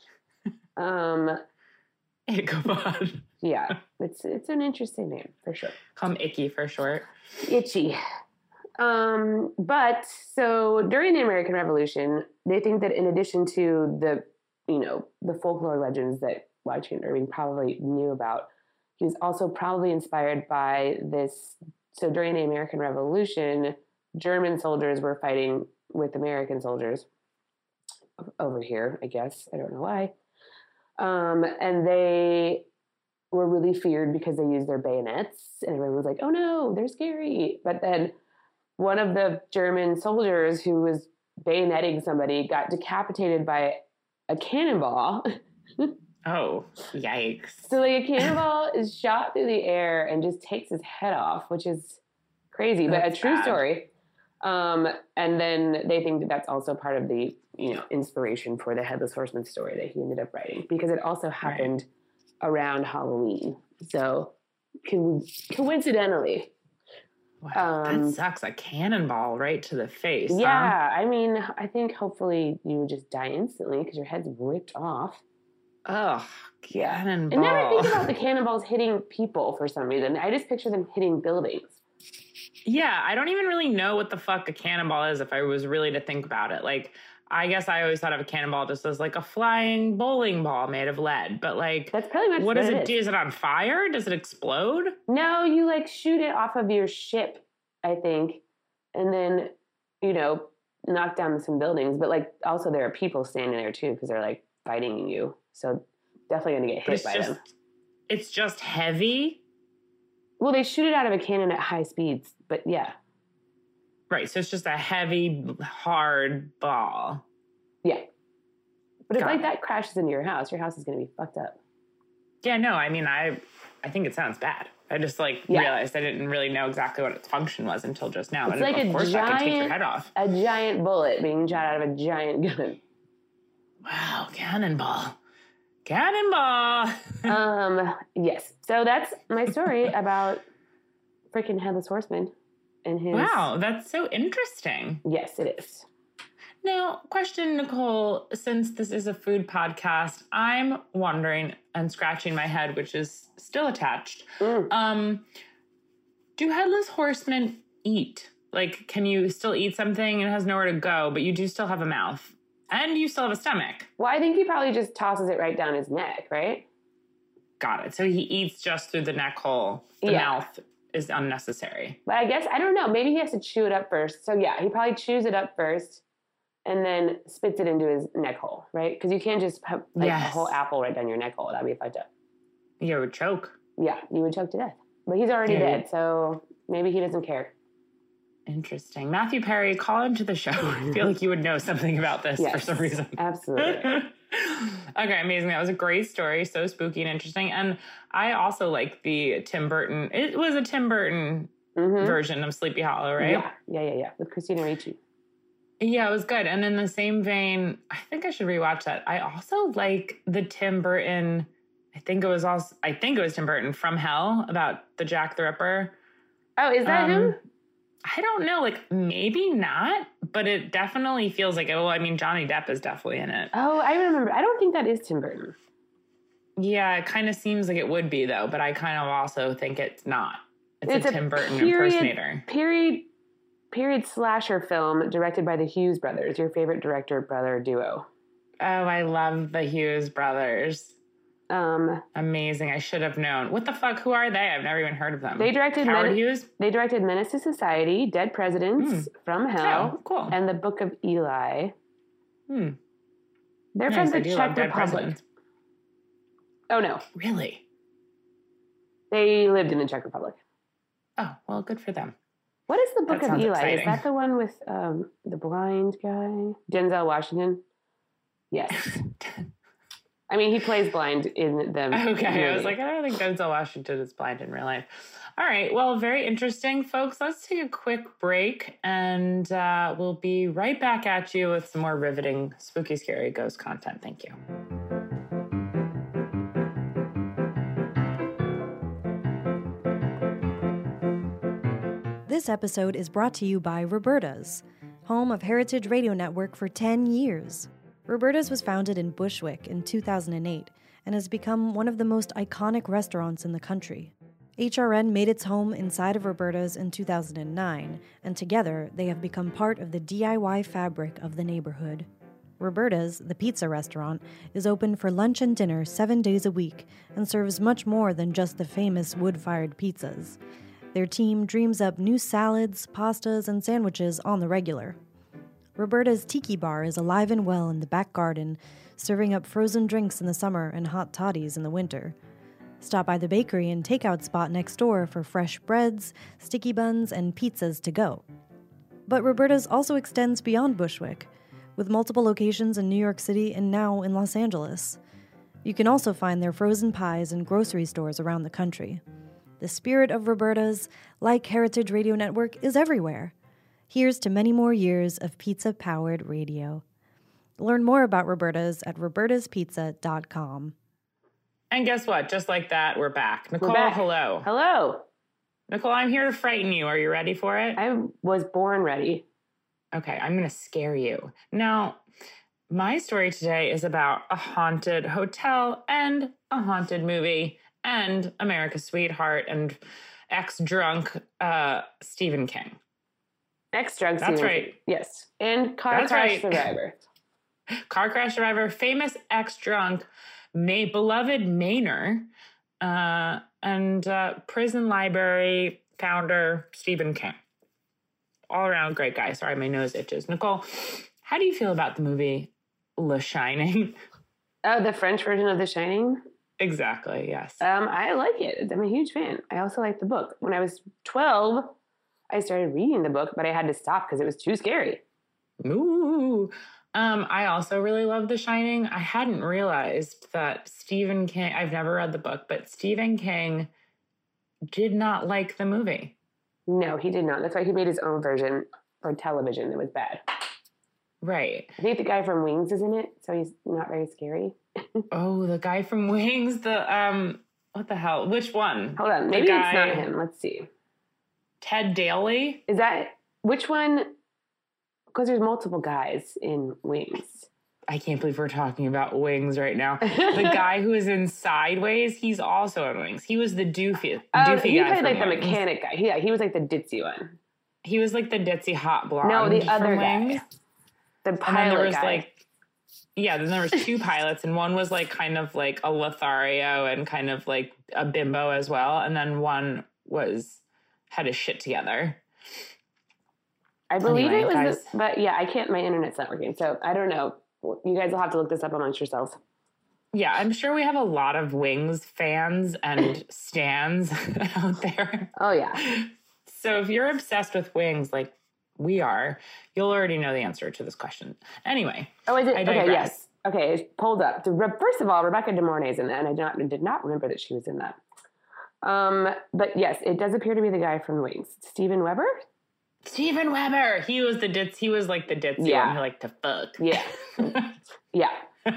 Ichabod. Yeah, it's an interesting name for sure. Call him Icky for short. Itchy. But so during the American Revolution, they think that in addition to the folklore legends that Washington Irving probably knew about, he was also probably inspired by this. So during the American Revolution, German soldiers were fighting with American soldiers over here, I guess. I don't know why. And they were really feared because they used their bayonets. And everyone was like, oh no, they're scary. But then one of the German soldiers who was bayoneting somebody got decapitated by a cannonball. Oh, yikes. So like a cannonball is shot through the air and just takes his head off, which is crazy, but a true story. And then they think that that's also part of the, inspiration for the Headless Horseman story that he ended up writing, because it also happened around Halloween. So coincidentally. Wow, that sucks. A cannonball right to the face. Yeah, huh? I mean, I think hopefully you would just die instantly because your head's ripped off. Oh, cannonball. I never think about the cannonballs hitting people for some reason. I just picture them hitting buildings. Yeah, I don't even really know what the fuck a cannonball is if I was really to think about it. Like, I guess I always thought of a cannonball just as like a flying bowling ball made of lead. But like, that's pretty much what does it do? Is it on fire? Does it explode? No, you like shoot it off of your ship, I think, and then, knock down some buildings. But like, also there are people standing there too because they're like fighting you. So definitely going to get hit by them. It's just heavy? Well, they shoot it out of a cannon at high speeds, but yeah. Right, so it's just a heavy, hard ball. Yeah. But if like that crashes into your house is going to be fucked up. Yeah, no, I mean, I think it sounds bad. I just realized I didn't really know exactly what its function was until just now. It's like of course that could take your head off. A giant bullet being shot out of a giant gun. Wow, cannonball. Cannonball. Yes. So that's my story about freaking Headless Horseman and his. Wow, that's so interesting. Yes, it is. Now, question, Nicole, since this is a food podcast, I'm wondering and scratching my head, which is still attached. Do Headless Horsemen eat? Like, can you still eat something and it has nowhere to go, but you do still have a mouth? And you still have a stomach. Well, I think he probably just tosses it right down his neck, right? Got it. So he eats just through the neck hole. The mouth is unnecessary. But I guess, I don't know. Maybe he has to chew it up first. So yeah, he probably chews it up first and then spits it into his neck hole, right? Because you can't just put a whole apple right down your neck hole. That'd be fucked up. You would choke. Yeah, you would choke to death. But he's already dead, so maybe he doesn't care. Interesting. Matthew Perry, call him to the show. I feel like you would know something about this for some reason. Absolutely. Okay, amazing. That was a great story. So spooky and interesting. And I also like the Tim Burton. It was a Tim Burton version of Sleepy Hollow, right? Yeah. With Christina Ricci. Yeah, it was good. And in the same vein, I think I should rewatch that. I also like the Tim Burton. I think it was Tim Burton From Hell about the Jack the Ripper. Oh, is that him? I don't know. Like, maybe not, but it definitely feels like it. Well, I mean, Johnny Depp is definitely in it. Oh, I remember. I don't think that is Tim Burton. Yeah, it kind of seems like it would be, though, but I kind of also think it's not. It's a Tim Burton impersonator. Period slasher film directed by the Hughes brothers, your favorite director-brother duo. Oh, I love the Hughes brothers. Amazing. I should have known. What the fuck? Who are they? I've never even heard of them. They directed Howard Hughes? They directed Menace to Society, Dead Presidents, From Hell, cool. and The Book of Eli. They're nice. from the Czech Republic. Oh, no. Really? They lived in the Czech Republic. Oh, well, good for them. What is The Book of Eli? Exciting. Is that the one with the blind guy? Denzel Washington? Yes. I mean, he plays blind in them. Okay, movie. I was like, I don't think Denzel Washington is blind in real life. All right, well, very interesting, folks. Let's take a quick break, and we'll be right back at you with some more riveting, spooky, scary ghost content. Thank you. This episode is brought to you by Roberta's, home of Heritage Radio Network for 10 years. Roberta's was founded in Bushwick in 2008 and has become one of the most iconic restaurants in the country. HRN made its home inside of Roberta's in 2009, and together they have become part of the DIY fabric of the neighborhood. Roberta's, the pizza restaurant, is open for lunch and dinner 7 days a week and serves much more than just the famous wood-fired pizzas. Their team dreams up new salads, pastas, and sandwiches on the regular. Roberta's Tiki Bar is alive and well in the back garden, serving up frozen drinks in the summer and hot toddies in the winter. Stop by the bakery and takeout spot next door for fresh breads, sticky buns, and pizzas to go. But Roberta's also extends beyond Bushwick, with multiple locations in New York City and now in Los Angeles. You can also find their frozen pies in grocery stores around the country. The spirit of Roberta's, like Heritage Radio Network, is everywhere. Here's to many more years of pizza-powered radio. Learn more about Roberta's at robertaspizza.com. And guess what? Just like that, we're back. Nicole, hello. Hello. Nicole, I'm here to frighten you. Are you ready for it? I was born ready. Okay, I'm going to scare you. Now, my story today is about a haunted hotel and a haunted movie and America's Sweetheart and ex-drunk Stephen King. Ex-drunk That's Stephen right. King. Yes. And car crash survivor. Car crash survivor, famous ex-drunk, beloved Mainer, and prison library founder Stephen King. All around great guy. Sorry, my nose itches. Nicole, how do you feel about the movie Le Shining? Oh, the French version of The Shining? Exactly, yes. I like it. I'm a huge fan. I also like the book. When I was 12, I started reading the book, but I had to stop because it was too scary. Ooh. I also really love The Shining. I hadn't realized that Stephen King, I've never read the book, but Stephen King did not like the movie. No, he did not. That's why he made his own version for television. It was bad. Right. I think the guy from Wings is in it, so he's not very scary. Oh, the guy from Wings, what the hell? Which one? Hold on, maybe it's not him. Let's see. Ted Daly? Is that, which one? Because there's multiple guys in Wings. I can't believe we're talking about Wings right now. The guy who is in Sideways, he's also in Wings. He was the doofy guy. He played like the Wings. mechanic guy. Yeah, he was like the ditzy one. He was like the ditzy hot blonde. No, the other Wings. guy. The pilot and then there was guy. then there was two pilots, and one was like kind of like a Lothario and kind of like a bimbo as well. And then one had his shit together. I believe it was, but yeah, I can't, my internet's not working. So I don't know. You guys will have to look this up amongst yourselves. Yeah, I'm sure we have a lot of Wings fans and stans out there. Oh, yeah. So if you're obsessed with Wings, like we are, you'll already know the answer to this question. Anyway. Oh, is it? Okay, yes. Okay, it's pulled up. First of all, Rebecca De Mornay's in that, and I did not remember that she was in that. But yes, it does appear to be the guy from Wings. Steven Weber? Steven Weber. He was the ditz. He was like the ditzy one who liked to fuck. Yeah. Yeah.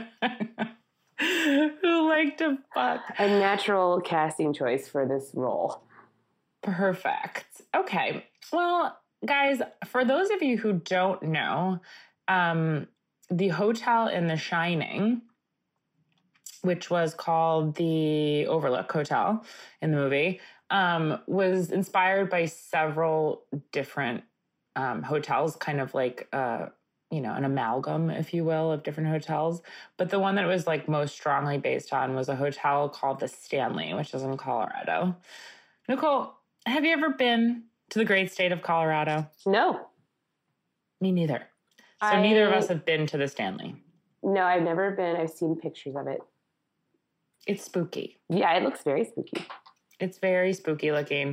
Who liked to fuck. A natural casting choice for this role. Perfect. Okay. Well, guys, for those of you who don't know, the hotel in The Shining, which was called the Overlook Hotel in the movie, was inspired by several different hotels, kind of like, an amalgam, if you will, of different hotels. But the one that was like most strongly based on was a hotel called the Stanley, which is in Colorado. Nicole, have you ever been to the great state of Colorado? No. Me neither. So neither of us have been to the Stanley. No, I've never been. I've seen pictures of it. It's spooky. Yeah, it looks very spooky. It's very spooky looking.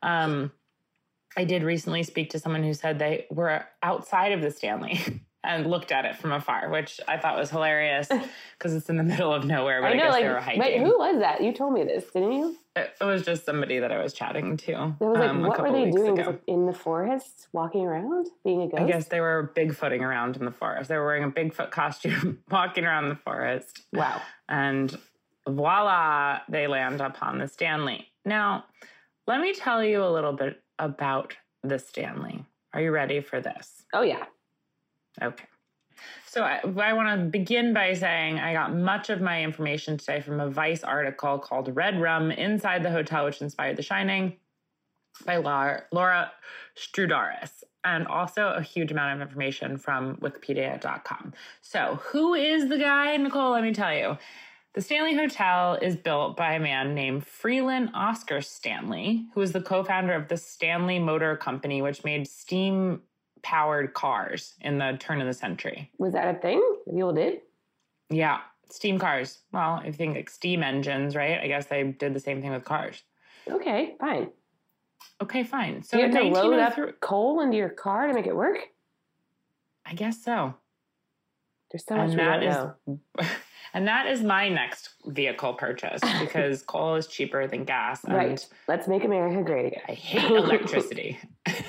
I did recently speak to someone who said they were outside of the Stanley and looked at it from afar, which I thought was hilarious because it's in the middle of nowhere. But I guess they were hiking. Wait, who was that? You told me this, didn't you? It was just somebody that I was chatting to. It was like, what were they doing? Like in the forest, walking around, being a ghost? I guess they were Bigfooting around in the forest. They were wearing a Bigfoot costume, walking around the forest. Wow. And voila, they land upon the Stanley. Now, let me tell you a little bit about the Stanley. Are you ready for this? Oh, yeah. Okay. So I want to begin by saying I got much of my information today from a Vice article called Red Rum Inside the Hotel Which Inspired The Shining by Laura Strudaris, and also a huge amount of information from Wikipedia.com. So who is the guy, Nicole? Let me tell you. The Stanley Hotel is built by a man named Freeland Oscar Stanley, who was the co-founder of the Stanley Motor Company, which made steam-powered cars in the turn of the century. Was that a thing that people did? Yeah, steam cars. Well, if you think like steam engines, right? I guess they did the same thing with cars. Okay, fine. Okay, fine. So you have to load up coal into your car to make it work? I guess so. There's so much we don't know. And that is my next vehicle purchase because coal is cheaper than gas. And right. Let's make America great again. I hate electricity.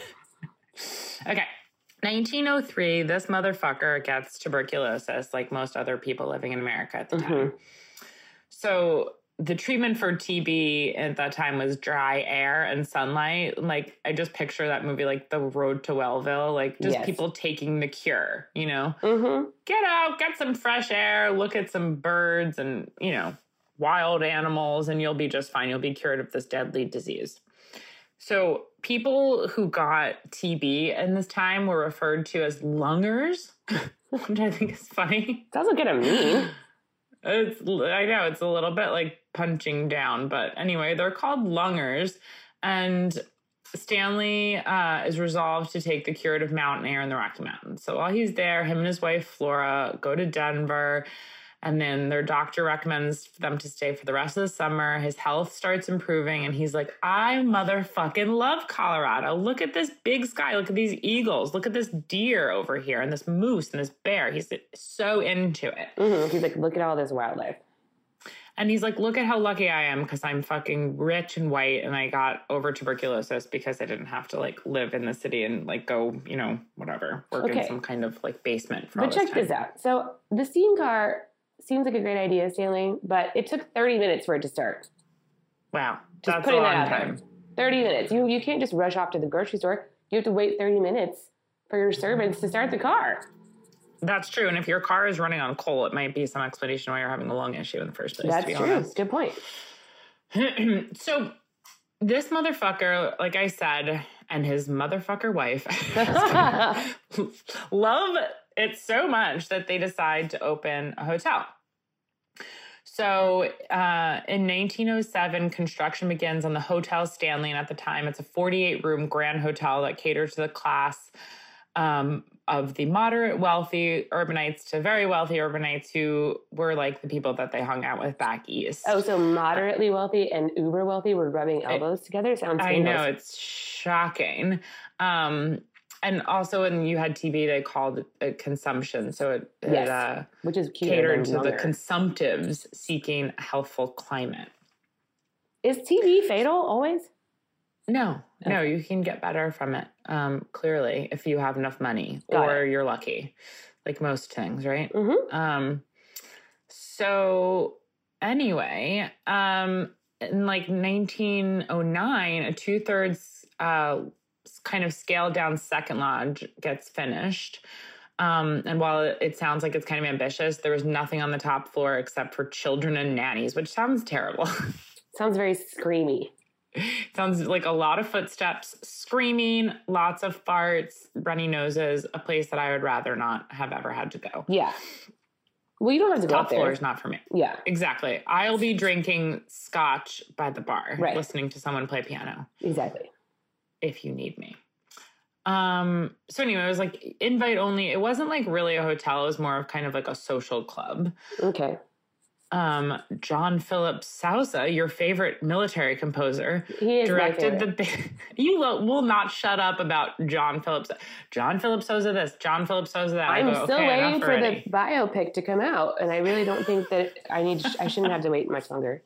Okay. 1903, this motherfucker gets tuberculosis like most other people living in America at the time. So the treatment for TB at that time was dry air and sunlight. Like, I just picture that movie, like The Road to Wellville, like just people taking the cure, you know? Get out, get some fresh air, look at some birds and, wild animals, and you'll be just fine. You'll be cured of this deadly disease. So people who got TB in this time were referred to as lungers, which I think is funny. Doesn't get a mean. I know, it's a little bit like punching down, but anyway, they're called lungers, and Stanley is resolved to take the curative mountain air in the Rocky Mountains. So while he's there, him and his wife Flora go to Denver, and then their doctor recommends them to stay for the rest of the summer. His health starts improving, and he's like, I motherfucking love Colorado. Look at this big sky. Look at these eagles. Look at this deer over here, and this moose and this bear. He's so into it. He's like, look at all this wildlife. And he's like, look at how lucky I am because I'm fucking rich and white and I got over tuberculosis because I didn't have to like live in the city and like go, whatever, work in some kind of like basement for all this time. But check this out. So the steam car seems like a great idea, Stanley, but it took 30 minutes for it to start. Wow. Just that's putting a long that out time. There. 30 minutes. You can't just rush off to the grocery store. You have to wait 30 minutes for your servants to start the car. That's true. And if your car is running on coal, it might be some explanation why you're having a lung issue in the first place. That's true. Honest. Good point. So this motherfucker, like I said, and his motherfucker wife love it so much that they decide to open a hotel. So in 1907, construction begins on the Hotel Stanley. And at the time, it's a 48-room grand hotel that caters to the class of the moderate wealthy urbanites to very wealthy urbanites who were like the people that they hung out with back east. Oh, so moderately wealthy and uber wealthy were rubbing elbows together? Sounds famous. I know, it's shocking. And also when you had TV, they called it consumption. So it which is catered to the consumptives seeking a healthful climate. Is TV fatal always? No, you can get better from it, clearly, if you have enough money or you're lucky, like most things, right? Mm-hmm. So anyway, in like 1909, a 2/3 kind of scaled down second lodge gets finished. And while it sounds like it's kind of ambitious, there was nothing on the top floor except for children and nannies, which sounds terrible. Sounds very screamy. Sounds like a lot of footsteps, screaming, lots of farts, runny noses, a place that I would rather not have ever had to go. Yeah. Well, you don't have to go up there. Top floor is not for me. Yeah. Exactly. I'll be drinking scotch by the bar, listening to someone play piano. Exactly. If you need me. So anyway, it was like invite only. It wasn't like really a hotel. It was more of kind of like a social club. Okay. John Philip Sousa, your favorite military composer, he is directed the. You will not shut up about John Philip. John Philip Sousa this, John Philip Sousa that. I'm still waiting for the biopic to come out, and I really don't think that I shouldn't have to wait much longer.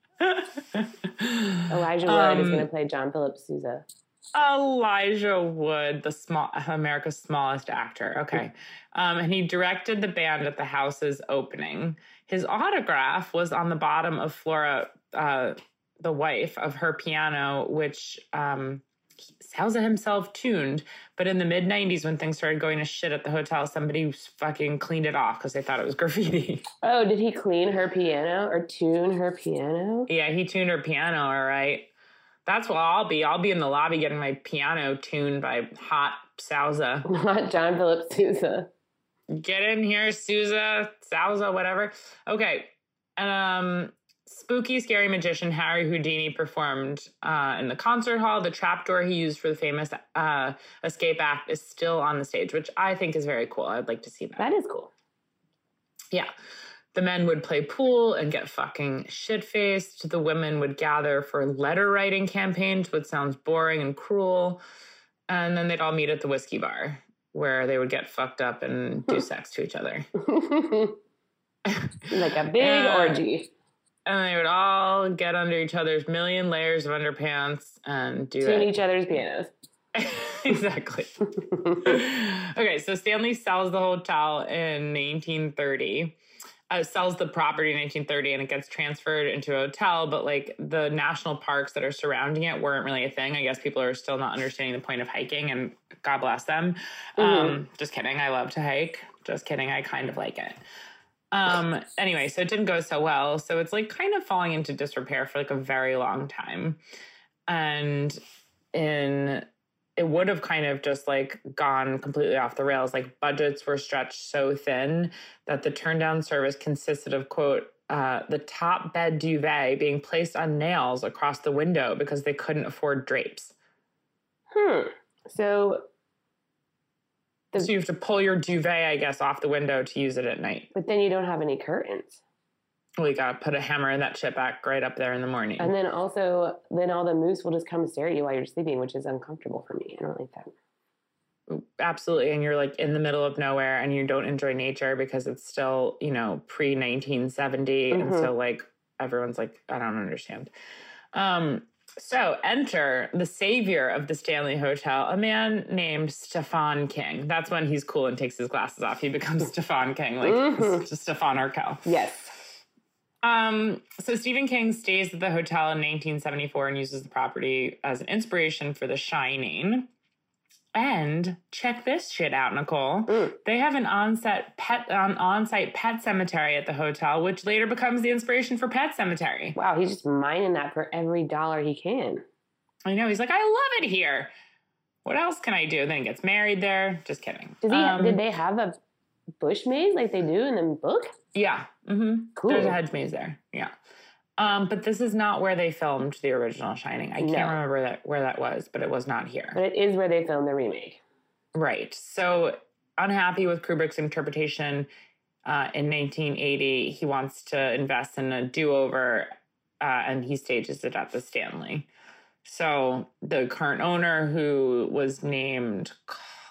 Elijah Wood is going to play John Philip Sousa. Elijah Wood, America's smallest actor. Okay. And he directed the band at the house's opening. His autograph was on the bottom of Flora, the wife, of her piano, which Sousa himself tuned. But in the mid-90s, when things started going to shit at the hotel, somebody fucking cleaned it off because they thought it was graffiti. Oh, did he clean her piano or tune her piano? Yeah, he tuned her piano, all right. That's what I'll be. I'll be in the lobby getting my piano tuned by hot Sousa. Not John Philip Sousa. Get in here, Sousa, whatever. Okay. Spooky, scary magician Harry Houdini performed in the concert hall. The trapdoor he used for the famous escape act is still on the stage, which I think is very cool. I'd like to see that. That is cool. Yeah. The men would play pool and get fucking shit-faced. The women would gather for letter-writing campaigns, which sounds boring and cruel. And then they'd all meet at the whiskey bar, where they would get fucked up and do sex to each other. Like a big orgy. And they would all get under each other's million layers of underpants and tune each other's pianos. Exactly. Okay, so Stanley sells the hotel in 1930. Sells the property in 1930 and it gets transferred into a hotel, but like the national parks that are surrounding it weren't really a thing. I guess people are still not understanding the point of hiking, and God bless them. Just kidding. I love to hike. Just kidding. I kind of like it. Anyway, so it didn't go so well. So it's like kind of falling into disrepair for like a very long time. And it would have kind of just like gone completely off the rails. Like budgets were stretched so thin that the turn down service consisted of, quote, the top bed duvet being placed on nails across the window because they couldn't afford drapes. So you have to pull your duvet, I guess, off the window to use it at night. But then you don't have any curtains. Well, you got to put a hammer in that shit back right up there in the morning. And then also, all the moose will just come stare at you while you're sleeping, which is uncomfortable for me. I don't like that. Absolutely. And you're like in the middle of nowhere and you don't enjoy nature because it's still, pre-1970. And so like everyone's like, I don't understand. So enter the savior of the Stanley Hotel, a man named Stefan King. That's when he's cool and takes his glasses off. He becomes Stefan King, like Stefan Urkel. Yes. So Stephen King stays at the hotel in 1974 and uses the property as an inspiration for The Shining. And check this shit out, Nicole. They have an on-site pet cemetery at the hotel, which later becomes the inspiration for Pet Sematary. Wow, he's just mining that for every dollar he can. I know. He's like, I love it here. What else can I do? Then he gets married there. Just kidding. Did they have a bush maze like they do in the book? Yeah. Mm-hmm. Cool. There's a hedge maze there. Yeah. But this is not where they filmed the original Shining. I can't remember where that was, but it was not here. But it is where they filmed the remake. Right. So unhappy with Kubrick's interpretation in 1980, he wants to invest in a do-over, and he stages it at the Stanley. So the current owner, who was named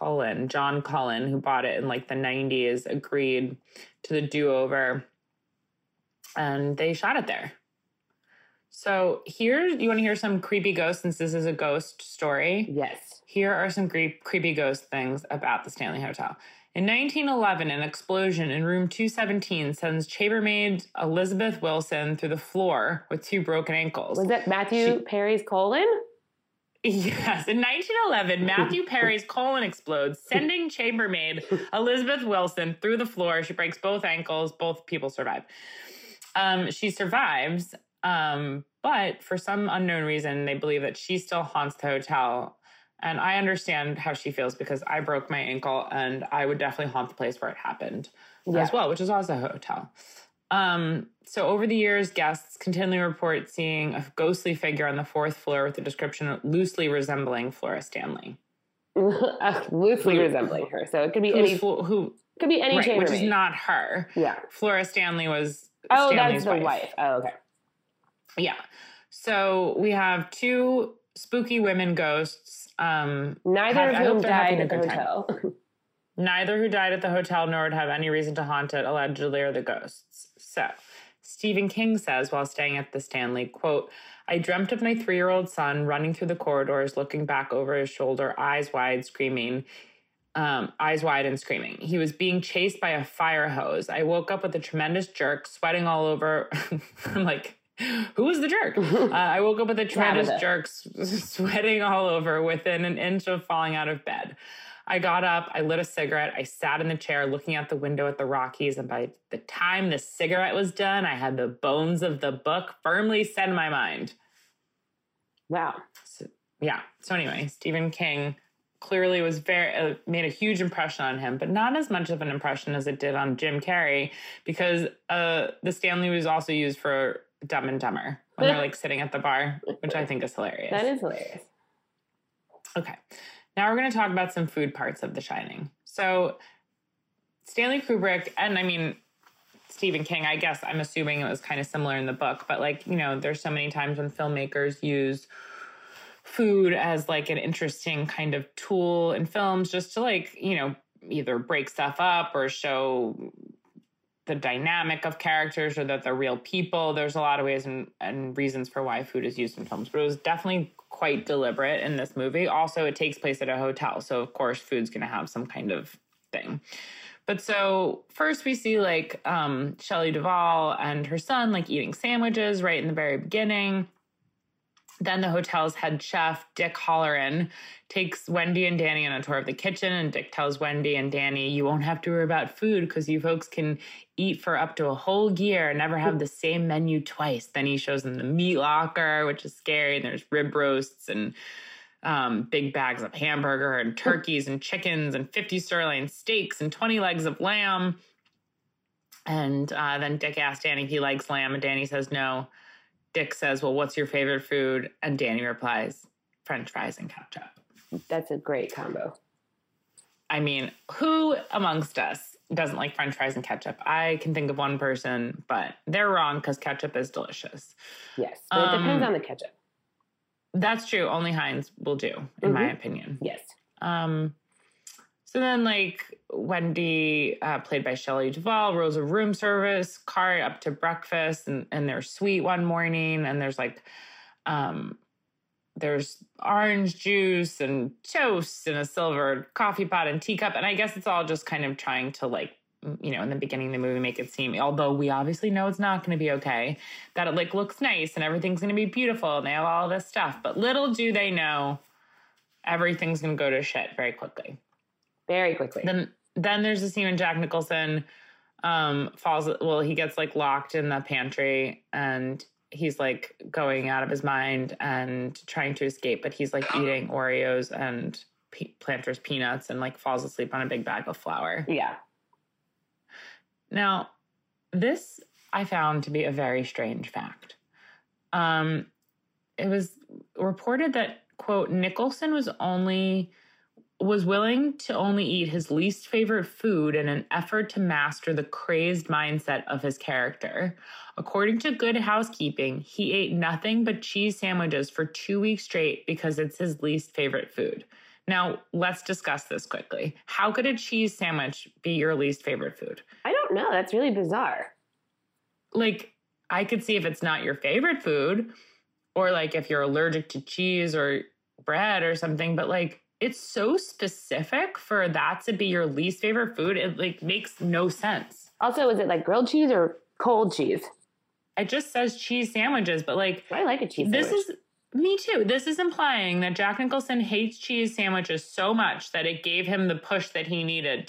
John Cullen, who bought it in like the 90s, agreed to the do-over, and they shot it there. So here, you want to hear some creepy ghosts, since this is a ghost story? Yes. Here are some creepy ghost things about the Stanley Hotel. In 1911, an explosion in room 217 sends chambermaid Elizabeth Wilson through the floor with 2 broken ankles. Was that Matthew Perry's colon? Yes. In 1911, Matthew Perry's colon explodes, sending chambermaid Elizabeth Wilson through the floor. She breaks both ankles. Both people survive. She survives, but for some unknown reason, they believe that she still haunts the hotel. And I understand how she feels, because I broke my ankle and I would definitely haunt the place where it happened as well, which is also a hotel. So over the years, guests continually report seeing a ghostly figure on the 4th floor with a description loosely resembling Flora Stanley. Loosely resembling her. So it could be any right, chambermaid. Which is not her. Yeah. Flora Stanley was Stanley's that's the wife. Oh, okay. Yeah. So we have 2 spooky women ghosts. Neither of whom died at the hotel. Neither who died at the hotel nor would have any reason to haunt it, allegedly, are the ghosts. So, Stephen King says, while staying at the Stanley, quote, I dreamt of my 3-year-old son running through the corridors, looking back over his shoulder, eyes wide and screaming. He was being chased by a fire hose. I woke up with a tremendous jerk, sweating all over. I'm like, who was the jerk? I woke up with a tremendous jerk, sweating all over, within an inch of falling out of bed. I got up, I lit a cigarette, I sat in the chair looking out the window at the Rockies, and by the time the cigarette was done, I had the bones of the book firmly set in my mind. Wow. So anyway, Stephen King clearly was made a huge impression on him, but not as much of an impression as it did on Jim Carrey, because the Stanley was also used for Dumb and Dumber when they're like sitting at the bar, which I think is hilarious. That is hilarious. Okay. Now we're going to talk about some food parts of The Shining. So Stanley Kubrick, and I mean, Stephen King, I guess I'm assuming it was kind of similar in the book, but like, you know, there's so many times when filmmakers use food as like an interesting kind of tool in films, just to like, you know, either break stuff up or show the dynamic of characters, or that they're real people. There's a lot of ways and reasons for why food is used in films, but it was definitely quite deliberate in this movie. Also, it takes place at a hotel, so of course food's going to have some kind of thing. But so first we see like Shelley Duvall and her son like eating sandwiches right in the very beginning. Then the hotel's head chef, Dick Halloran, takes Wendy and Danny on a tour of the kitchen, and Dick tells Wendy and Danny, you won't have to worry about food because you folks can eat for up to a whole year and never have the same menu twice. Then he shows them the meat locker, which is scary. And there's rib roasts and big bags of hamburger and turkeys and chickens and 50 sirloin steaks and 20 legs of lamb. And then Dick asks Danny if he likes lamb, and Danny says no. Dick says, well, what's your favorite food? And Danny replies, French fries and ketchup. That's a great combo. I mean, who amongst us doesn't like French fries and ketchup? I can think of one person, but they're wrong because ketchup is delicious. Yes, but it depends on the ketchup. That's true. Only Heinz will do, in my opinion. Yes. So then, like, Wendy, played by Shelley Duvall, rolls a room service cart up to breakfast, and they're sweet one morning, and there's, like, there's orange juice and toast and a silver coffee pot and teacup, and I guess it's all just kind of trying to, like, you know, in the beginning of the movie, make it seem, although we obviously know it's not going to be okay, that it, like, looks nice and everything's going to be beautiful, and they have all this stuff, but little do they know everything's going to go to shit very quickly. Very quickly. Then there's a scene when Jack Nicholson he gets like locked in the pantry, and he's like going out of his mind and trying to escape, but he's like eating Oreos and Planters peanuts and like falls asleep on a big bag of flour. Yeah. Now, this I found to be a very strange fact. It was reported that, quote, Nicholson was willing to only eat his least favorite food in an effort to master the crazed mindset of his character. According to Good Housekeeping, he ate nothing but cheese sandwiches for 2 weeks straight because it's his least favorite food. Now, let's discuss this quickly. How could a cheese sandwich be your least favorite food? I don't know. That's really bizarre. Like, I could see if it's not your favorite food, or like if you're allergic to cheese or bread or something, but like it's so specific for that to be your least favorite food. It like makes no sense. Also, is it like grilled cheese or cold cheese? It just says cheese sandwiches, but like I like a cheese sandwich. Me too. This is implying that Jack Nicholson hates cheese sandwiches so much that it gave him the push that he needed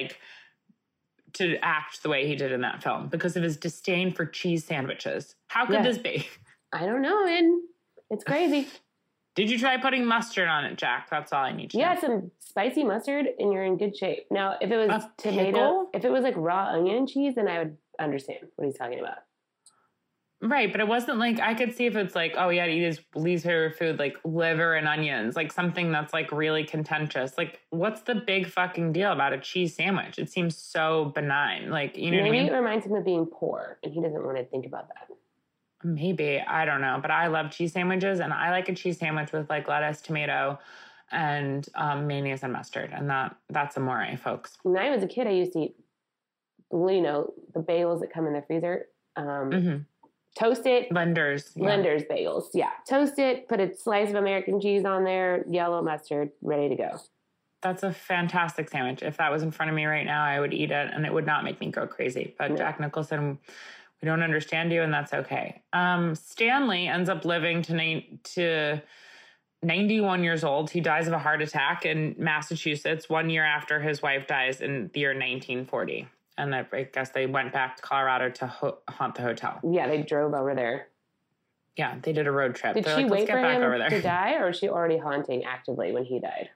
to act the way he did in that film because of his disdain for cheese sandwiches. How could this be? I don't know, man. It's crazy. Did you try putting mustard on it, Jack? That's all I need to know. Yeah, some spicy mustard and you're in good shape. Now, if it was tomato, pickle? if it was like raw onion and cheese, then I would understand what he's talking about. Right, but it wasn't like, I could see if it's like, oh, he had to eat his least favorite food, like liver and onions, like something that's like really contentious. Like, what's the big fucking deal about a cheese sandwich? It seems so benign. Like, you know what I mean? Maybe it reminds him of being poor and he doesn't want to think about that. Maybe. I don't know. But I love cheese sandwiches, and I like a cheese sandwich with like lettuce, tomato, and mayonnaise and mustard. And that's amore, folks. When I was a kid, I used to eat, the bagels that come in the freezer. Toast it. Lender's bagels. Yeah. Toast it, put a slice of American cheese on there, yellow mustard, ready to go. That's a fantastic sandwich. If that was in front of me right now, I would eat it and it would not make me go crazy. But Jack Nicholson, we don't understand you, and that's okay. Stanley ends up living to 91 years old. He dies of a heart attack in Massachusetts 1 year after his wife dies in the year 1940. And I guess they went back to Colorado to haunt the hotel. Yeah, they drove over there. Yeah, they did a road trip. Did she wait for him to die, or was she already haunting actively when he died?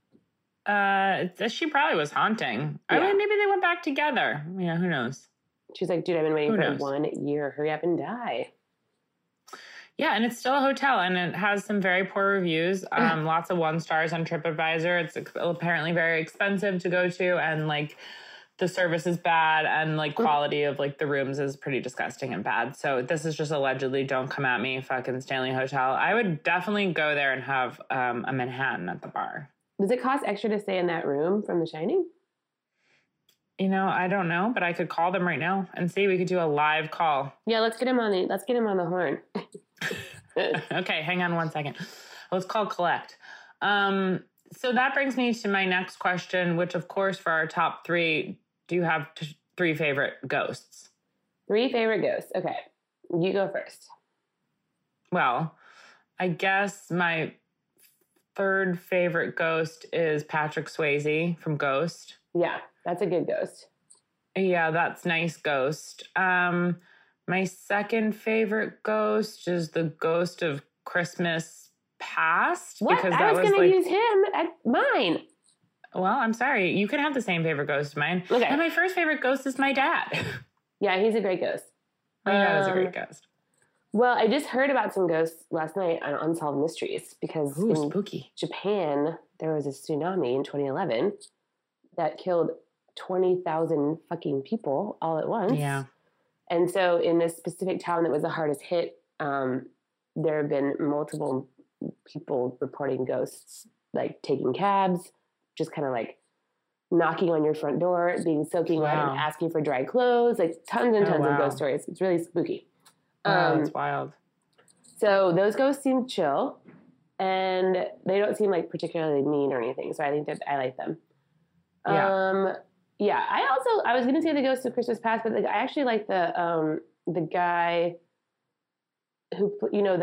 She probably was haunting. Yeah. I mean, maybe they went back together. Yeah, who knows? She's like, dude, I've been waiting for 1 year. Hurry up and die. Yeah, and it's still a hotel, and it has some very poor reviews. Lots of 1 stars on TripAdvisor. It's apparently very expensive to go to, and like the service is bad, and like quality of like the rooms is pretty disgusting and bad. So this is just allegedly, don't come at me, fucking Stanley Hotel. I would definitely go there and have a Manhattan at the bar. Does it cost extra to stay in that room from The Shining? You know, I don't know, but I could call them right now and see. We could do a live call. Yeah, let's get him on the horn. Okay, hang on 1 second. Let's call collect. So that brings me to my next question, which of course for our top 3, do you have 3 favorite ghosts? 3 favorite ghosts. Okay, you go first. Well, I guess my 3rd favorite ghost is Patrick Swayze from Ghost. Yeah, that's a good ghost. Yeah, that's nice ghost. My 2nd favorite ghost is the ghost of Christmas Past. What? Because I was going to use him at mine. Well, I'm sorry. You can have the same favorite ghost as mine. Okay. And my 1st favorite ghost is my dad. Yeah, he's a great ghost. My dad is a great ghost. Well, I just heard about some ghosts last night on Unsolved Mysteries because in spooky. Japan, there was a tsunami in 2011 that killed 20,000 fucking people all at once. Yeah. And so in this specific town that was the hardest hit, there have been multiple people reporting ghosts, like taking cabs, just kind of like knocking on your front door, being soaking wet and asking for dry clothes, like tons and tons of ghost stories. It's really spooky. That's wild. So those ghosts seem chill, and they don't seem like particularly mean or anything. So I think that I like them. Yeah. I was going to say the Ghost of Christmas Past, but I actually like the guy who, you know,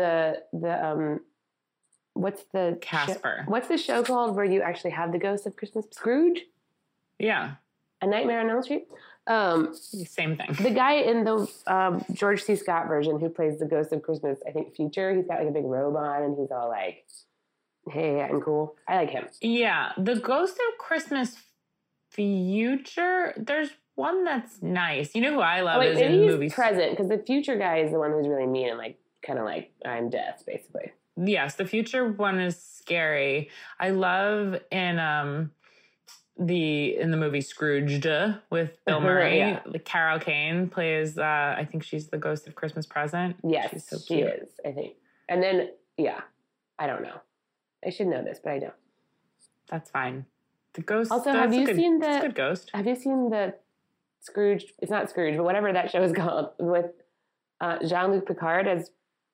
what's the Casper? What's the show called where you actually have the Ghost of Christmas? Scrooge? Yeah. A Nightmare on Elm Street? Same thing. The guy in the George C. Scott version who plays the Ghost of Christmas, I think Future, he's got like a big robe on and he's all like, hey, I'm cool. I like him. Yeah. The Ghost of Christmas Future, there's one that's nice. You know who I love is in movies. Present, because the Future guy is the one who's really mean and like kind of like I'm death, basically. Yes, the Future one is scary. I love in the movie Scrooged with Bill Murray. Yeah. Carol Kane plays, I think she's the Ghost of Christmas Present. Yes, she's so she is, I think. And then, yeah, I don't know. I should know this, but I don't. That's fine. The ghost. Also, have you seen it's a good ghost? Have you seen the Scrooge? It's not Scrooge, but whatever that show is called, with Jean-Luc Picard as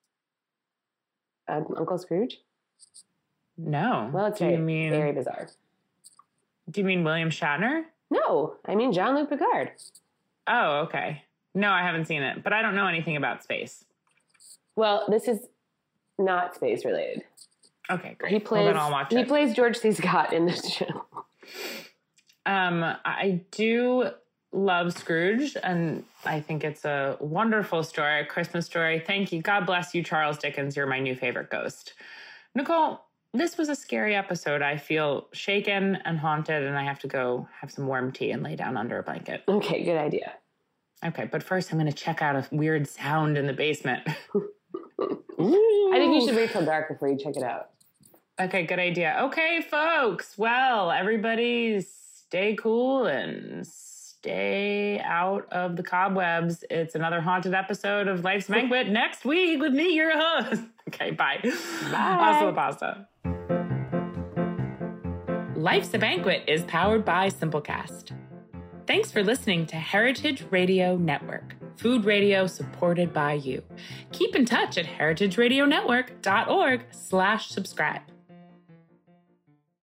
Uncle Scrooge. No. Well, it's very bizarre. Do you mean William Shatner? No, I mean Jean-Luc Picard. Oh, okay. No, I haven't seen it, but I don't know anything about space. Well, this is not space related. Okay, great. He plays George C. Scott in this show. I do love Scrooge, and I think it's a wonderful story, a Christmas story. Thank you. God bless you, Charles Dickens. You're my new favorite ghost. Nicole, this was a scary episode. I feel shaken and haunted, and I have to go have some warm tea and lay down under a blanket. Okay, good idea. Okay, but first I'm going to check out a weird sound in the basement. I think you should wait till dark before you check it out. Okay, good idea. Okay, folks. Well, everybody stay cool and stay out of the cobwebs. It's another haunted episode of Life's Banquet next week with me, your host. Okay, bye. Bye. Hasta la pasta. Life's a Banquet is powered by Simplecast. Thanks for listening to Heritage Radio Network, food radio supported by you. Keep in touch at heritageradionetwork.org/subscribe.